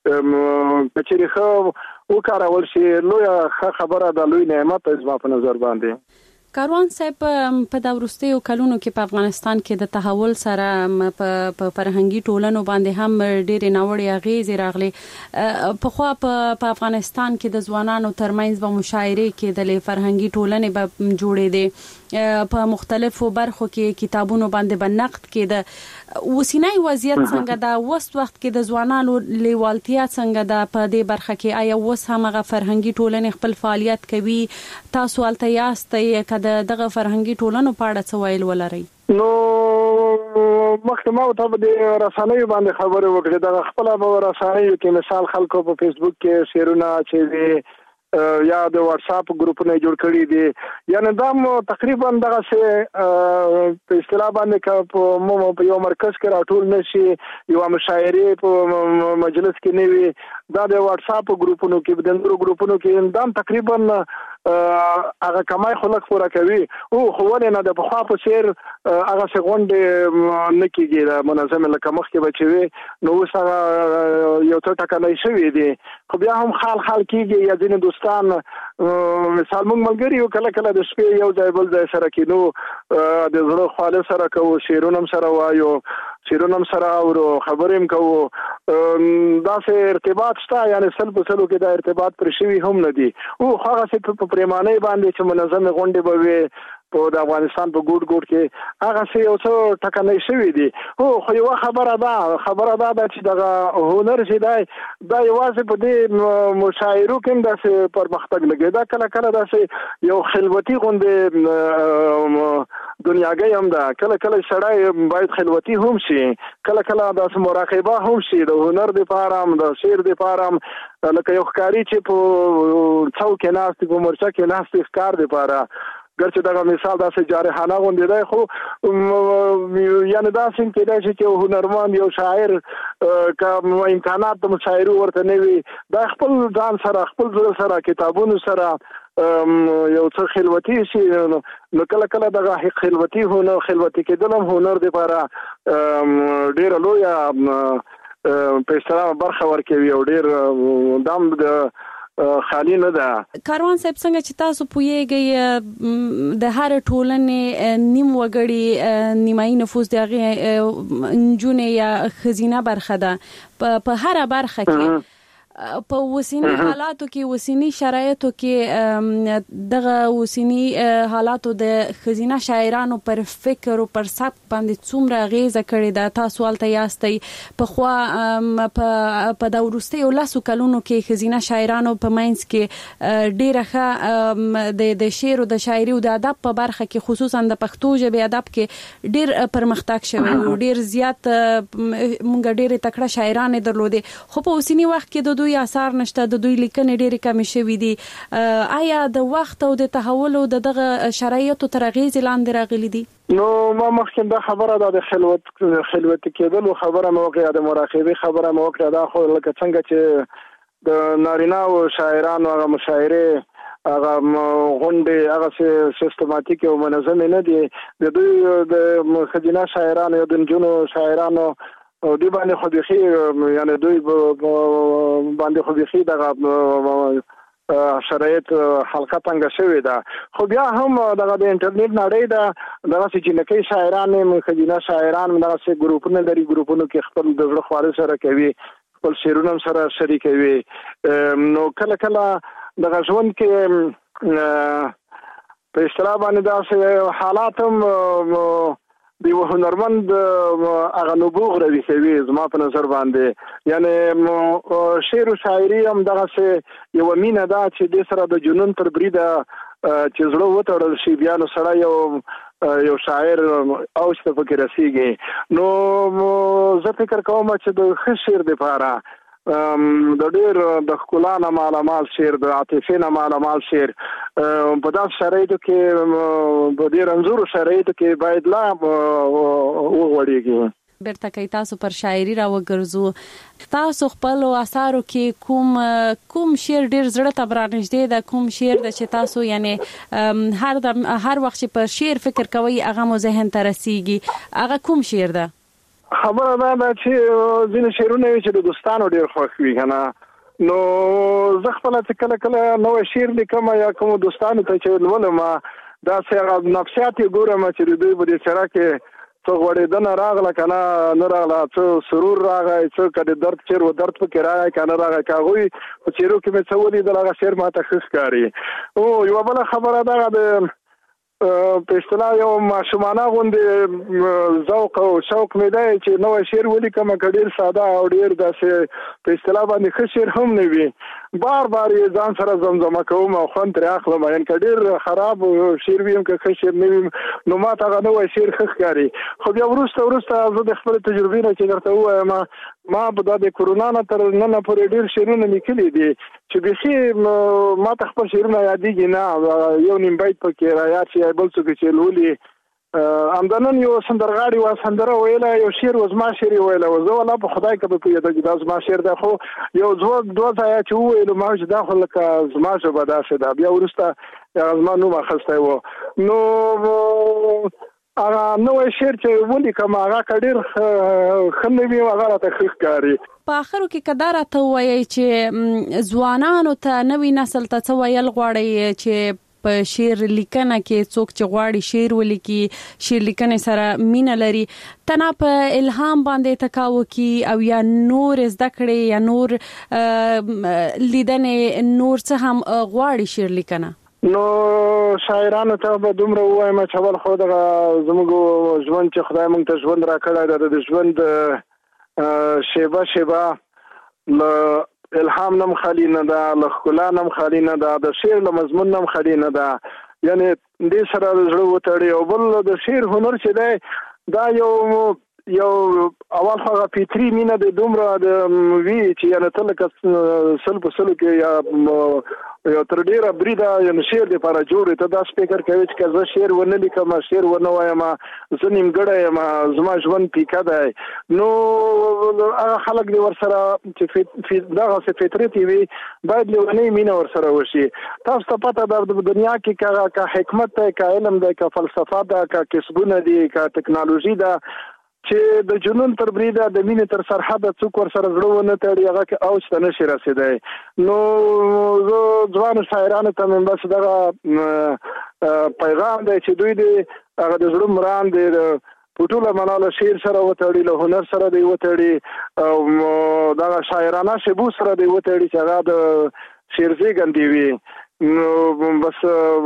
کچېره خو وکړول شي لوی خبره ده لوی نعمت زما په نظر باندې کاروان صاحب په دا وروستیو کلونو کې په افغانستان کې د تحول سره په فرهنګي ټولنو باندې هم ډېرې ناوړې اغېزې راغلي په خو په افغانستان کې د ځوانانو ترمنځ به مشاعرې کې د فرهنګي ټولنې به جوړې دي په مختلفو برخو کې کتابونو باندې به نقد کېده وسینای وضعیت څنګه دا وست وخت کې د ځوانانو لیوالتیا څنګه دا په دې برخه کې آیا وس همغه فرهنګي ټولنې خپل فعالیت کوي تاسو الته یاستئ د دغه فرهنګي ټولنو په اړه څه ویل ولرئ نو مخکې ما ته د رسنیو باندې خبرې وکړې د خپل په رسنیو کې مثال خلکو په فیسبوک کې شیرونه چې یا د واتس اپ ګروپونه جوړ کړي دي یعنی دا تقریبا دغه څه په اصطلاح باندې په په یو مرکز کې راټول نشي یو مشاعره په مجلس کې نیوي دا د واتس اپ ګروپونو کې د نورو ګروپونو کې دا تقریبا هغه کمای خلک پورا کوي او خو ولې نه د بخوا په سیر هغه څنګه نه کیږي د منظمه لکه مخ کې بچوي نو وسه یو څه ټکنای شوی دی خو بیا هم خال خال کیږي یا ځینې دوستان مثال موږ ملګری یو کله کله د شپې یو ځای بل ځای سره کینو د زړه خاله سره کوو شیرونه سره وایو شیرونه سره او خبرې هم کوو دا سه ارتباط شته یعنی سل په سلو کې دا ارتباط پر شوی هم نه دی او هغه څه په پریمانه باندې چې منظمه غونډه به وي په د افغانستان په ګوټ ګوټ کې هغه څه یو څه ټکنۍ شوی دی او خو یو خبره ده خبره ده چې دغه هنر چې دی دا یوازې په دې مشاعرو کې د پرمختګ لګي دا کله کله داسې یو خلوتي غونډه دنیاګي هم ده کله کله سړی باید خلوتي هم شي کله کله د مراقبه هم شي د هنر د پاره د شعر د پاره لکه یو ښکاری چې په څوک کې ناست په مرچا کې ناست ښکار د پاره ګرچې دا مثال داسې جارحانه غونډه ده خو یعنی دا څنګه کېدای شي چې هنرمند یو شاعر کوم امکانات د مشاعره ورته نه وي دا خپل ځان سره خپل ځل سره کتابونو سره یو څه خلوتي شي نو کله کله دغه خلوتي هنر خلوتي کېدل هم هنر د لپاره ډېر لوی په اصطلاح برخه ورکوي او ډېر دام د خالی نه ده کاروان صاحب څنګه چې تاسو پوهیږئ د هر ټولنې نیم وګړي نیمایي نفوس دغه جون یا خزینه برخه ده په هر برخه کې په وسینی حالاتو کې وسینی شرایطو کې دغه وسینی حالاتو د خزینه شاعرانو پر فکر او پر سبک باندې څومره غیزه کړې ده تاسو الته یاستئ په خوا په د ورستیو لاسو کلونو کې خزینه شاعرانو په ماینس کې ډیره ښه د د شعر او د شاعري او د ادب په برخه کې خصوصا د پښتو ژبې ادب کې ډیر پرمختګ شوی او ډیر زیات مونږ ډیره تکړه شاعران درلودي خو په وسینی وخت کې د دوی اثار نشته د دوی لیکنې ډېرې کم شوي دي آیا د وخت او د تحول او دغه شرایطو تر اغېزې لاندې راغلي دي نو ما مخکې دا خبره ده د خلوت خلوت کېدل خبره مو وکړه د مراقبه خبره مو وکړه دا خو لکه څنګه چې د نارینه او شاعرانو هغه مشاعره هغه غونډه هغه سیستماتیک او منظم نه دي د دوی د خزینه شاعرانو او د جنونو شاعرانو او دی باندې خو بيخي یعنی دوی باندې خو بيخي دغه شرایط حلقه څنګه شوی دا خو بیا هم دغه د انټرنیټ نړۍ دا دغه چې نکي شاعران خزینه شاعران دغه ګروپونه لري ګروپونو کې خپل د زړه خواله سره کوي خپل شعرونه سره شریکوي نو کله کله دغه ژوند کې په اصطلاح باندې دا حالات هم دی هنرمند هغه نبوغ روي کوي زما په نظر باندې یعنی شعر او شاعري هم دغه څه یو مینه ده چې د سره د جنون تر بریده چې زړه وتړل شي بیا نو سره یو یو شاعر او څه فکر رسیږي نو زه فکر کوم چې د ښه شعر لپاره د ډیر د ښکلا نه مالامال شعر د عاطفې نه مالامال شعر په داسې شرایطو کې په ډیر انځورو شرایطو کې باید لا وغوړېږي. بیرته کوي تاسو پر شاعري را وګرځو. تاسو خپل اثارو کې کوم کوم شعر ډیر زړه ته برانږدې ده، کوم شعر د چې تاسو یعنی هر د هر وخت چې پر شعر فکر کوي هغه مو ذهن ته رسیږي، هغه کوم شعر ده؟ خبره دا ده چې ځینې شعرونه چې د دوستانو ډیر خوښ وي کنه، نو زه خپل چې کله کله نوې شعر لیکم یا کوم دوستانو ته چې ولولم دا څنګه نفسیات ګورم چې د دوی په دې سره کې څو غوړېدنه راغله کنه نه راغله، څو سرور راغی، څو کده درد چیر و درد پکې راغی کنه راغی، کاغوی په چیرو کې مې څو ولیدل هغه شعر ماته ښه ښکاري. او یوه بله خبره دغه د په اصطلاح یو ماشومانه غوندې ذوق او شوق مې دی چې نوی شعر ولیکم، که ډېر ساده او ډېر داسې په اصطلاح باندې ښه شعر هم نه وي، بار بار یې ځان سره زمزمه کوم او خوند ترې اخلم. یعنې که ډېر خراب شعر وي هم که ښه شعر نه وي نو ما ته هغه نوی شعر ښه ښکاري. خو بیا وروسته وروسته زه د خپلې تجربې نه چې درته ووایم، ما په دا د کورونا نه تر ننه پورې ډېر شعرونه لیکلي دي چې بیخي ما ته خپل شعرونه یادېږي نه، یو نیم بیت پکې رایاد شي بل څوک چې لولي. همدا نن یو سندرغاړي وه سندره ویله، یو شعر و زما شعر یې ویله، زه والله په خدای که به پوهېده چې دا زما شعر دی، خو یو دوه دوه ځایه چې وویلو ما چې دا خو لکه زما ژبه داسې ده، بیا وروسته هغه زما نوم اخیستی و. نو هغه نوی شعر چې ولیکم هغه که ډېر ښه نه وي هغه راته ښه ښکاري. په آخرو کې که دا راته ووایئ چې ځوانانو ته نوي نسل ته څه ویل غواړئ چې په شعر لیکنه کې څوک چې غواړي شعر ولیکي، شعر لیکنې سره مینه لري، تنه په الهام باندې تکاو کی او یا نور زده کړي یا نور لیدنې نور څه هم غواړي شعر لیکنه؟ نو شاعرانو ته به دومره ووایم چې اول خو دغه زموږ ژوند چې خدای موږ ته ژوند راکړی دی د ژوند شیبه شیبه له الهام نم خالی نه ده، له ښکلا نم خالی نه ده، د شعر له مضمون نم خالی نه ده، یعنې دې سره د زړه وتړي. او بل د شعر هنر چې دی دا یو یو اول خو هغه فطري مینه د دومره د وي چې یعنې ته لکه سل په سلو کې یا یو تر ډېره بریده یعنې شعر دپاره جوړ ته داسې فکر کوي چې که زه شعر ونه لیکم شعر ونه وایم زه نیمګړی یم زما ژوند پیکه دی. نو هغه خلک دې ورسره چې دغسې فطرت یې وي باید لیونۍ مینه ورسره وشي. تاسو ته پته ده په دنیا کې که حکمت دی، که علم دی، که فلسفه ده، که کسبونه دي، که ټکنالوژي ده، چې د جنون تر بریده د مینې تر سرحده څوک ورسره زړه ونه تړي هغه کې اوج ته نشي رسېدی. نو زه ځوانو شاعرانو ته مې بس دغه پیغام دی چې دوی دې هغه د زړه مرام دی په ټوله معنا له شعر سره وتړي، له هنر سره دی وتړي او دغه شاعرانه شیبو سره دی وتړي چې هغه د شعر زېږندې وي. نو بس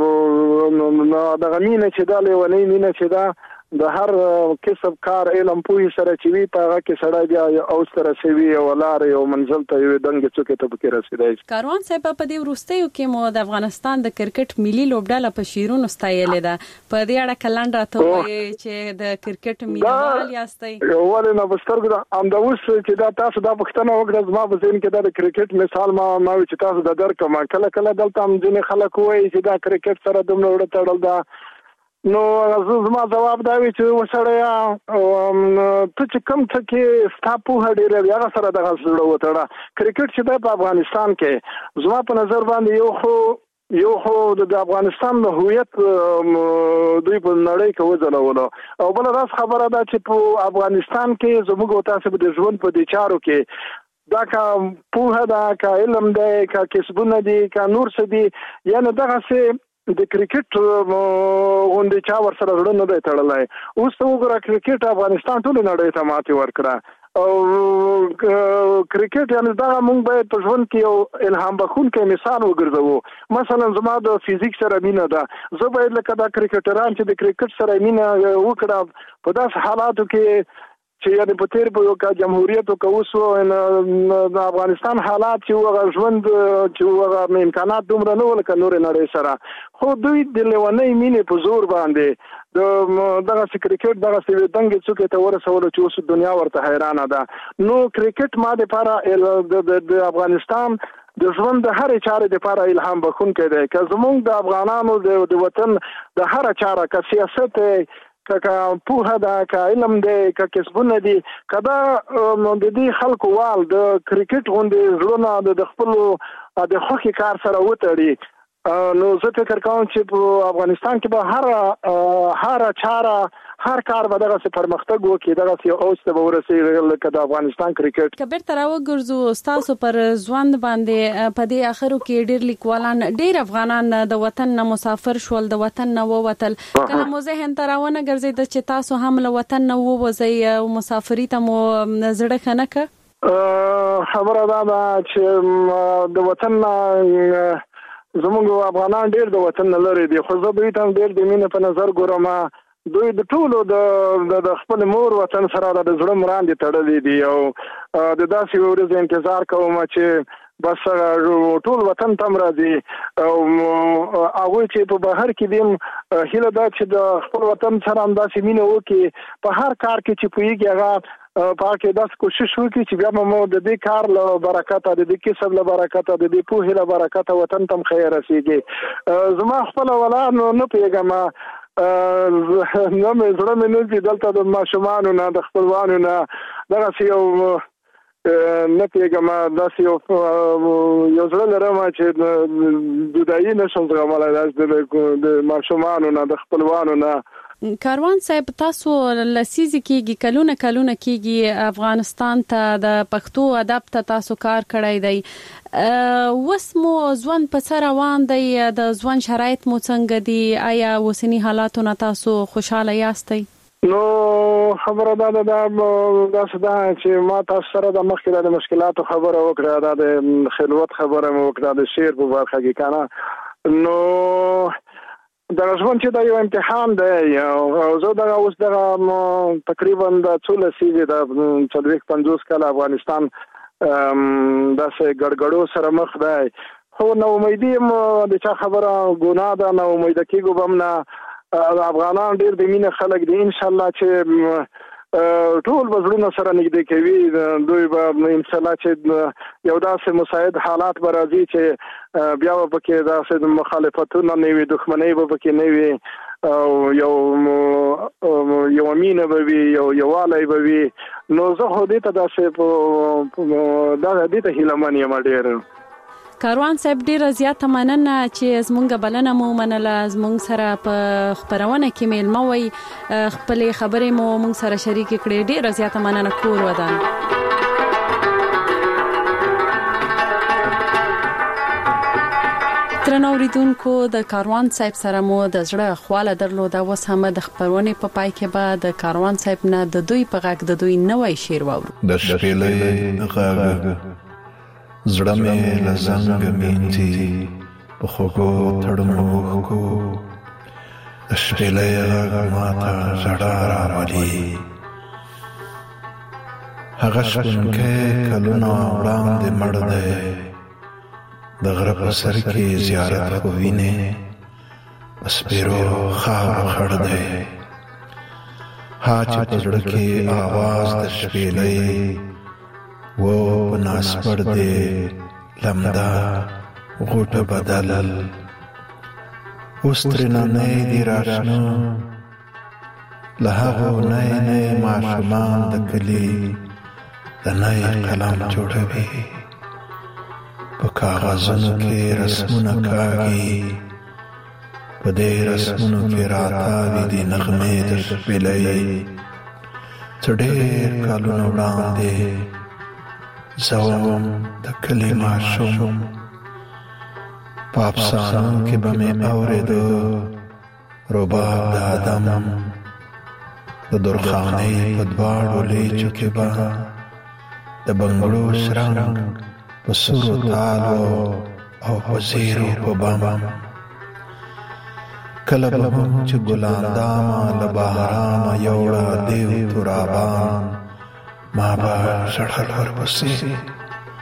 دغه مینه چې دا لیونۍ مینه چې دا د هر کسب کار علم پوهې سره چې وي په هغه کې سړی بیا اوج ته رسوي او لارې او منزل ته یوې دنګې څوکې ته پکې رسېدی. کاروان صاحب په دې وروستیو کې مو د افغانستان د کرکټ ملي لوبډله په شعرونو ستایلې ده، په دې اړه که لنډ راته ووایئ چې د کرکټ مینهوال یاستئ؟ ولې نه په سترګو ده همدا اوس چې دا تاسو دا پوښتنه وکړه زما په ذهن کې دا د کرکټ مثال ما ما وي چې تاسو د درکړم. کله کله دلته هم ځینې خلک وایي چې دا کرکټ سره دومره وړه تړل ده. نو زما جواب دا وی چې وسړیا ته چې کوم څه کې ستا پوهه ډېره وي هغه سره دغه زړه وتړه. کرکټ چې دی په افغانستان کې زما په نظر باندې یو خو یو خو د افغانستان د هویت دوی په نړۍ کې وځلولو او بله داسې خبره ده چې په افغانستان کې زموږ او تاسو د ژوند په دې چارو کې دا که پوهه ده، که علم دی، که کسبونه دي، که نور څه دي، یعنې دغسې د کرکټ غوندې چا ورسره زړه نه دی تړلی. اوس ته وګوره کرکټ افغانستان ټولې نړۍ ته ماتې ورکړه او کرکټ یعنې دغه موږ باید په ژوند کې یو الهام بخښونکی مثال وګرځوو. مثلا زما د فزیک سره مینه ده، زه باید لکه دا کرکټران چې د کرکټ سره مینه وکړه په داسې حالاتو کې چې یعنې په تېر په یو که جمهوریت و که اوس د افغانستان حالات چې هغه ژوند چې هغه امکانات دومره نه وو لکه نورې نړۍ سره، خو دوی د لیونۍ مینې په زور باندې د دغه کرکټ دغه سوي دنګ څوک ته ورسول چې اوس دنیا ورته حیرانه ده. نو کرکټ ما د لپاره د افغانستان د ژوند د هر چارې لپاره الهام بخښونکی دی. که زموږ د افغانانو د وطن د هر چاره که سیاست که پوهه ده که علم دی که کسبونه دي که دا د دې خلکو وال د کرکټ غوندې زړونه د خپلو د خوښې کار سره وتړي، نو زه فکر کوم چې په افغانستان کې به هر هر چاره هر کار به دغه پرمختګ وکړي، دغه یو اوج ته به ورسېږي لکه د افغانستان کرکټ. که بیرته راوګرځو ستاسو پر ژوند باندې په دې اخرو کې ډېر لیکوالان ډېر افغانان د وطن نه مسافر شول، د وطن نه ووتل. کله مو ذهن ته راونه ګرځېده چې تاسو هم له وطن نه ووځئ او مسافري ته مو زړه ښه نه کړ؟ خبره دا ده چې د وطن نه زموږ افغانان ډېر د وطن نه لرې دي، خو زه دوی ته ډېر د مینې په نظر ګورم. دوی د ټولو د خپل مور وطن سره د زړه مراندې تړلې دي او د داسې ورځې انتظار کوم چې بس ټول وطن ته راځي او هغوی چې په بهر کې دي هیله ده چې د خپل وطن سره همداسې مینه وکړي، په هر کار کې چې پوهېږي هغه په هغه کې داسې کوشش وکړي چې بیا مو د دې کار له برکته د دې کسب له برکته د دې پوهې له برکته وطن ته هم ښه رسېږي. زما خپله ولا نه پوهېږم، نه مې زړه مې نه ځي دلته د ماشومانو نه د خپلوانو نه دغسې یو نه پوهېږم داسې یو یو زړه لرم چې جدایي نه شم زغملی داسې د ماشومانو نه د خپلوانو نه. کاروان صاحب تاسو لسیزې کېږي کلونه کلونه کېږي افغانستان ته د پښتو ادب ته تاسو کار کړی دی، اوس مو ژوند په څه روان دی؟ د ژوند شرایط مو څنګه دي؟ آیا اوسني حالاتو نه تاسو خوشحاله یاستئ؟ نو خبره دا ده داسې ده چې ما تاسو سره د مخکې د مشکلاتو خبره وکړه، دا د خلوت خبره مې وکړه د شعر په برخه کې که نه. نو دغه ژوند چې دا یو امتحان دی او زه دغه اوس دغه تقریبا د څو لسیزې د څلوېښت پنځوس کاله افغانستان داسې ګډوډو سره مخ دی، خو نا امیدي یم د چا خبره ګناه ده، نا امیده کېږو به هم نه. افغانان ډېر د مینې خلک دي، انشاءالله چې ټول به زړونه سره نږدې کوي. دوی به انشاءالله چې یو داسې مساعد حالات به راځي چې بیا به پکې داسې مخالفتونه نه وي، دښمنۍ به پکې نه وي او یو یو مینه به وي، یو یووالی به وي. نو زه خو دې ته داسې دې ته هیله من یم ډېر. کاروان صاحب ډیره زیاته مننه چې زمونږ بلنه مو منله، زمونږ سره په خبرونه کې میلمه وئ، خپلې خبرې مو مونږ سره شریکې کړې، ډیره زیاته مننه. کور ودان. درنو اوریدونکو د کاروان صاحب سره مو د زړه خواله درلوده. اوس هم د خبرونې په پای کې به د کاروان صاحب نه د دوی په غږ د دوی نوی شعر واورو. د شپېلۍ غږ زړه مې له زنګه مینځي په خوږو تړمو کو، د شپېلۍ غږ ماته ژړا راولي. هغه شپونکی کلونه وړاندې مړ دی، د غره په سر کې زیارت په وینې په سپېرو خاورو خړ دی. ها چې په زړه کې آواز د شپېلۍ و په ناس پر دی لمده غوټه بدل. اوس ترېننی دي راشنه له هغو نی نی ماشومان د کلي د نی قلم جوړوي، په کاغذونو کې رسمونه کاږي، په دې رسمونو کې راتاوي دي نغمې د شپېلۍ. څه ډېر کلونه وړاندې زه وم د کلي ماشوم، په افسانو کې به مې اورېده رباب د آدم، د درخانۍ په دواړو لیچو کې به د بنګړو شرنګ په سرو تالو او په زیرو په بم. کله به هم چې ګلاندامه له بهرامه یوړه دیو ترابان، ما به ژړل ورپسې،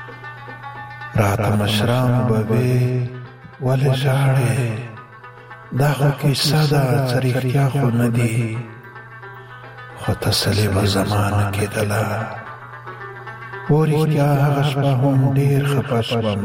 راته مشرانو به وې ولې ژاړې، دا خو کیسه ده څه رښتیا خو نه دي خو تسلي به زمانه کېدله و رښتیا هغه شپه هم ډېر خفه شوم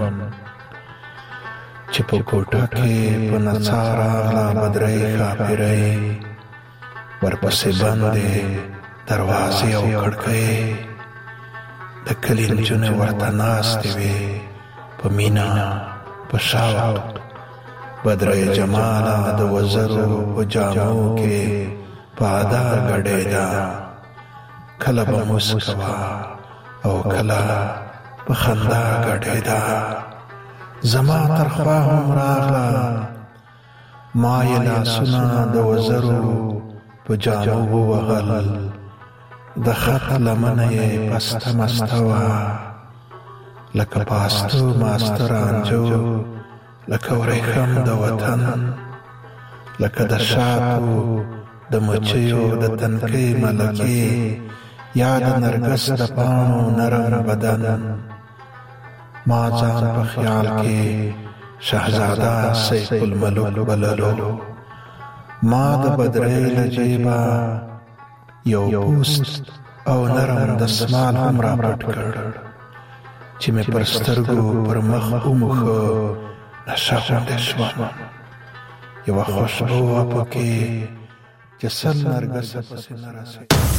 چې په کوټه کې په نڅا راغله بدرۍ ښاپېرۍ ورپسې بندې دروازې او کړکۍ د کلي نجونې ورته ناستې وې په مینه په شوق بدرۍ جماله د وزرو په جامو کې په ادا ګډېده کله به موسکه وه او کله په خندا ګډېده زما تر خوا هم راغله ما یې لاسونه د وزرو په جامو ووهل د خط لمنه یې پسته مسته وه لکه پاستو ماسته رانجو لکه ورېښم د وطن لکه د شاتو د مچیو د تنکۍ ملکې یا د نرګس د پاڼو نرم بدن ما ځان په خیال کې شهزاده سیف الملوک بللو ما د بدرۍ له جیبه یو پوست او نرم دستمال هم را پټ کړ چې مې پر سترګو پر مخ وموښه نشه غوندې شوم یوه خوشبو وه پکې چې سل نرګسه پسې نه رسېده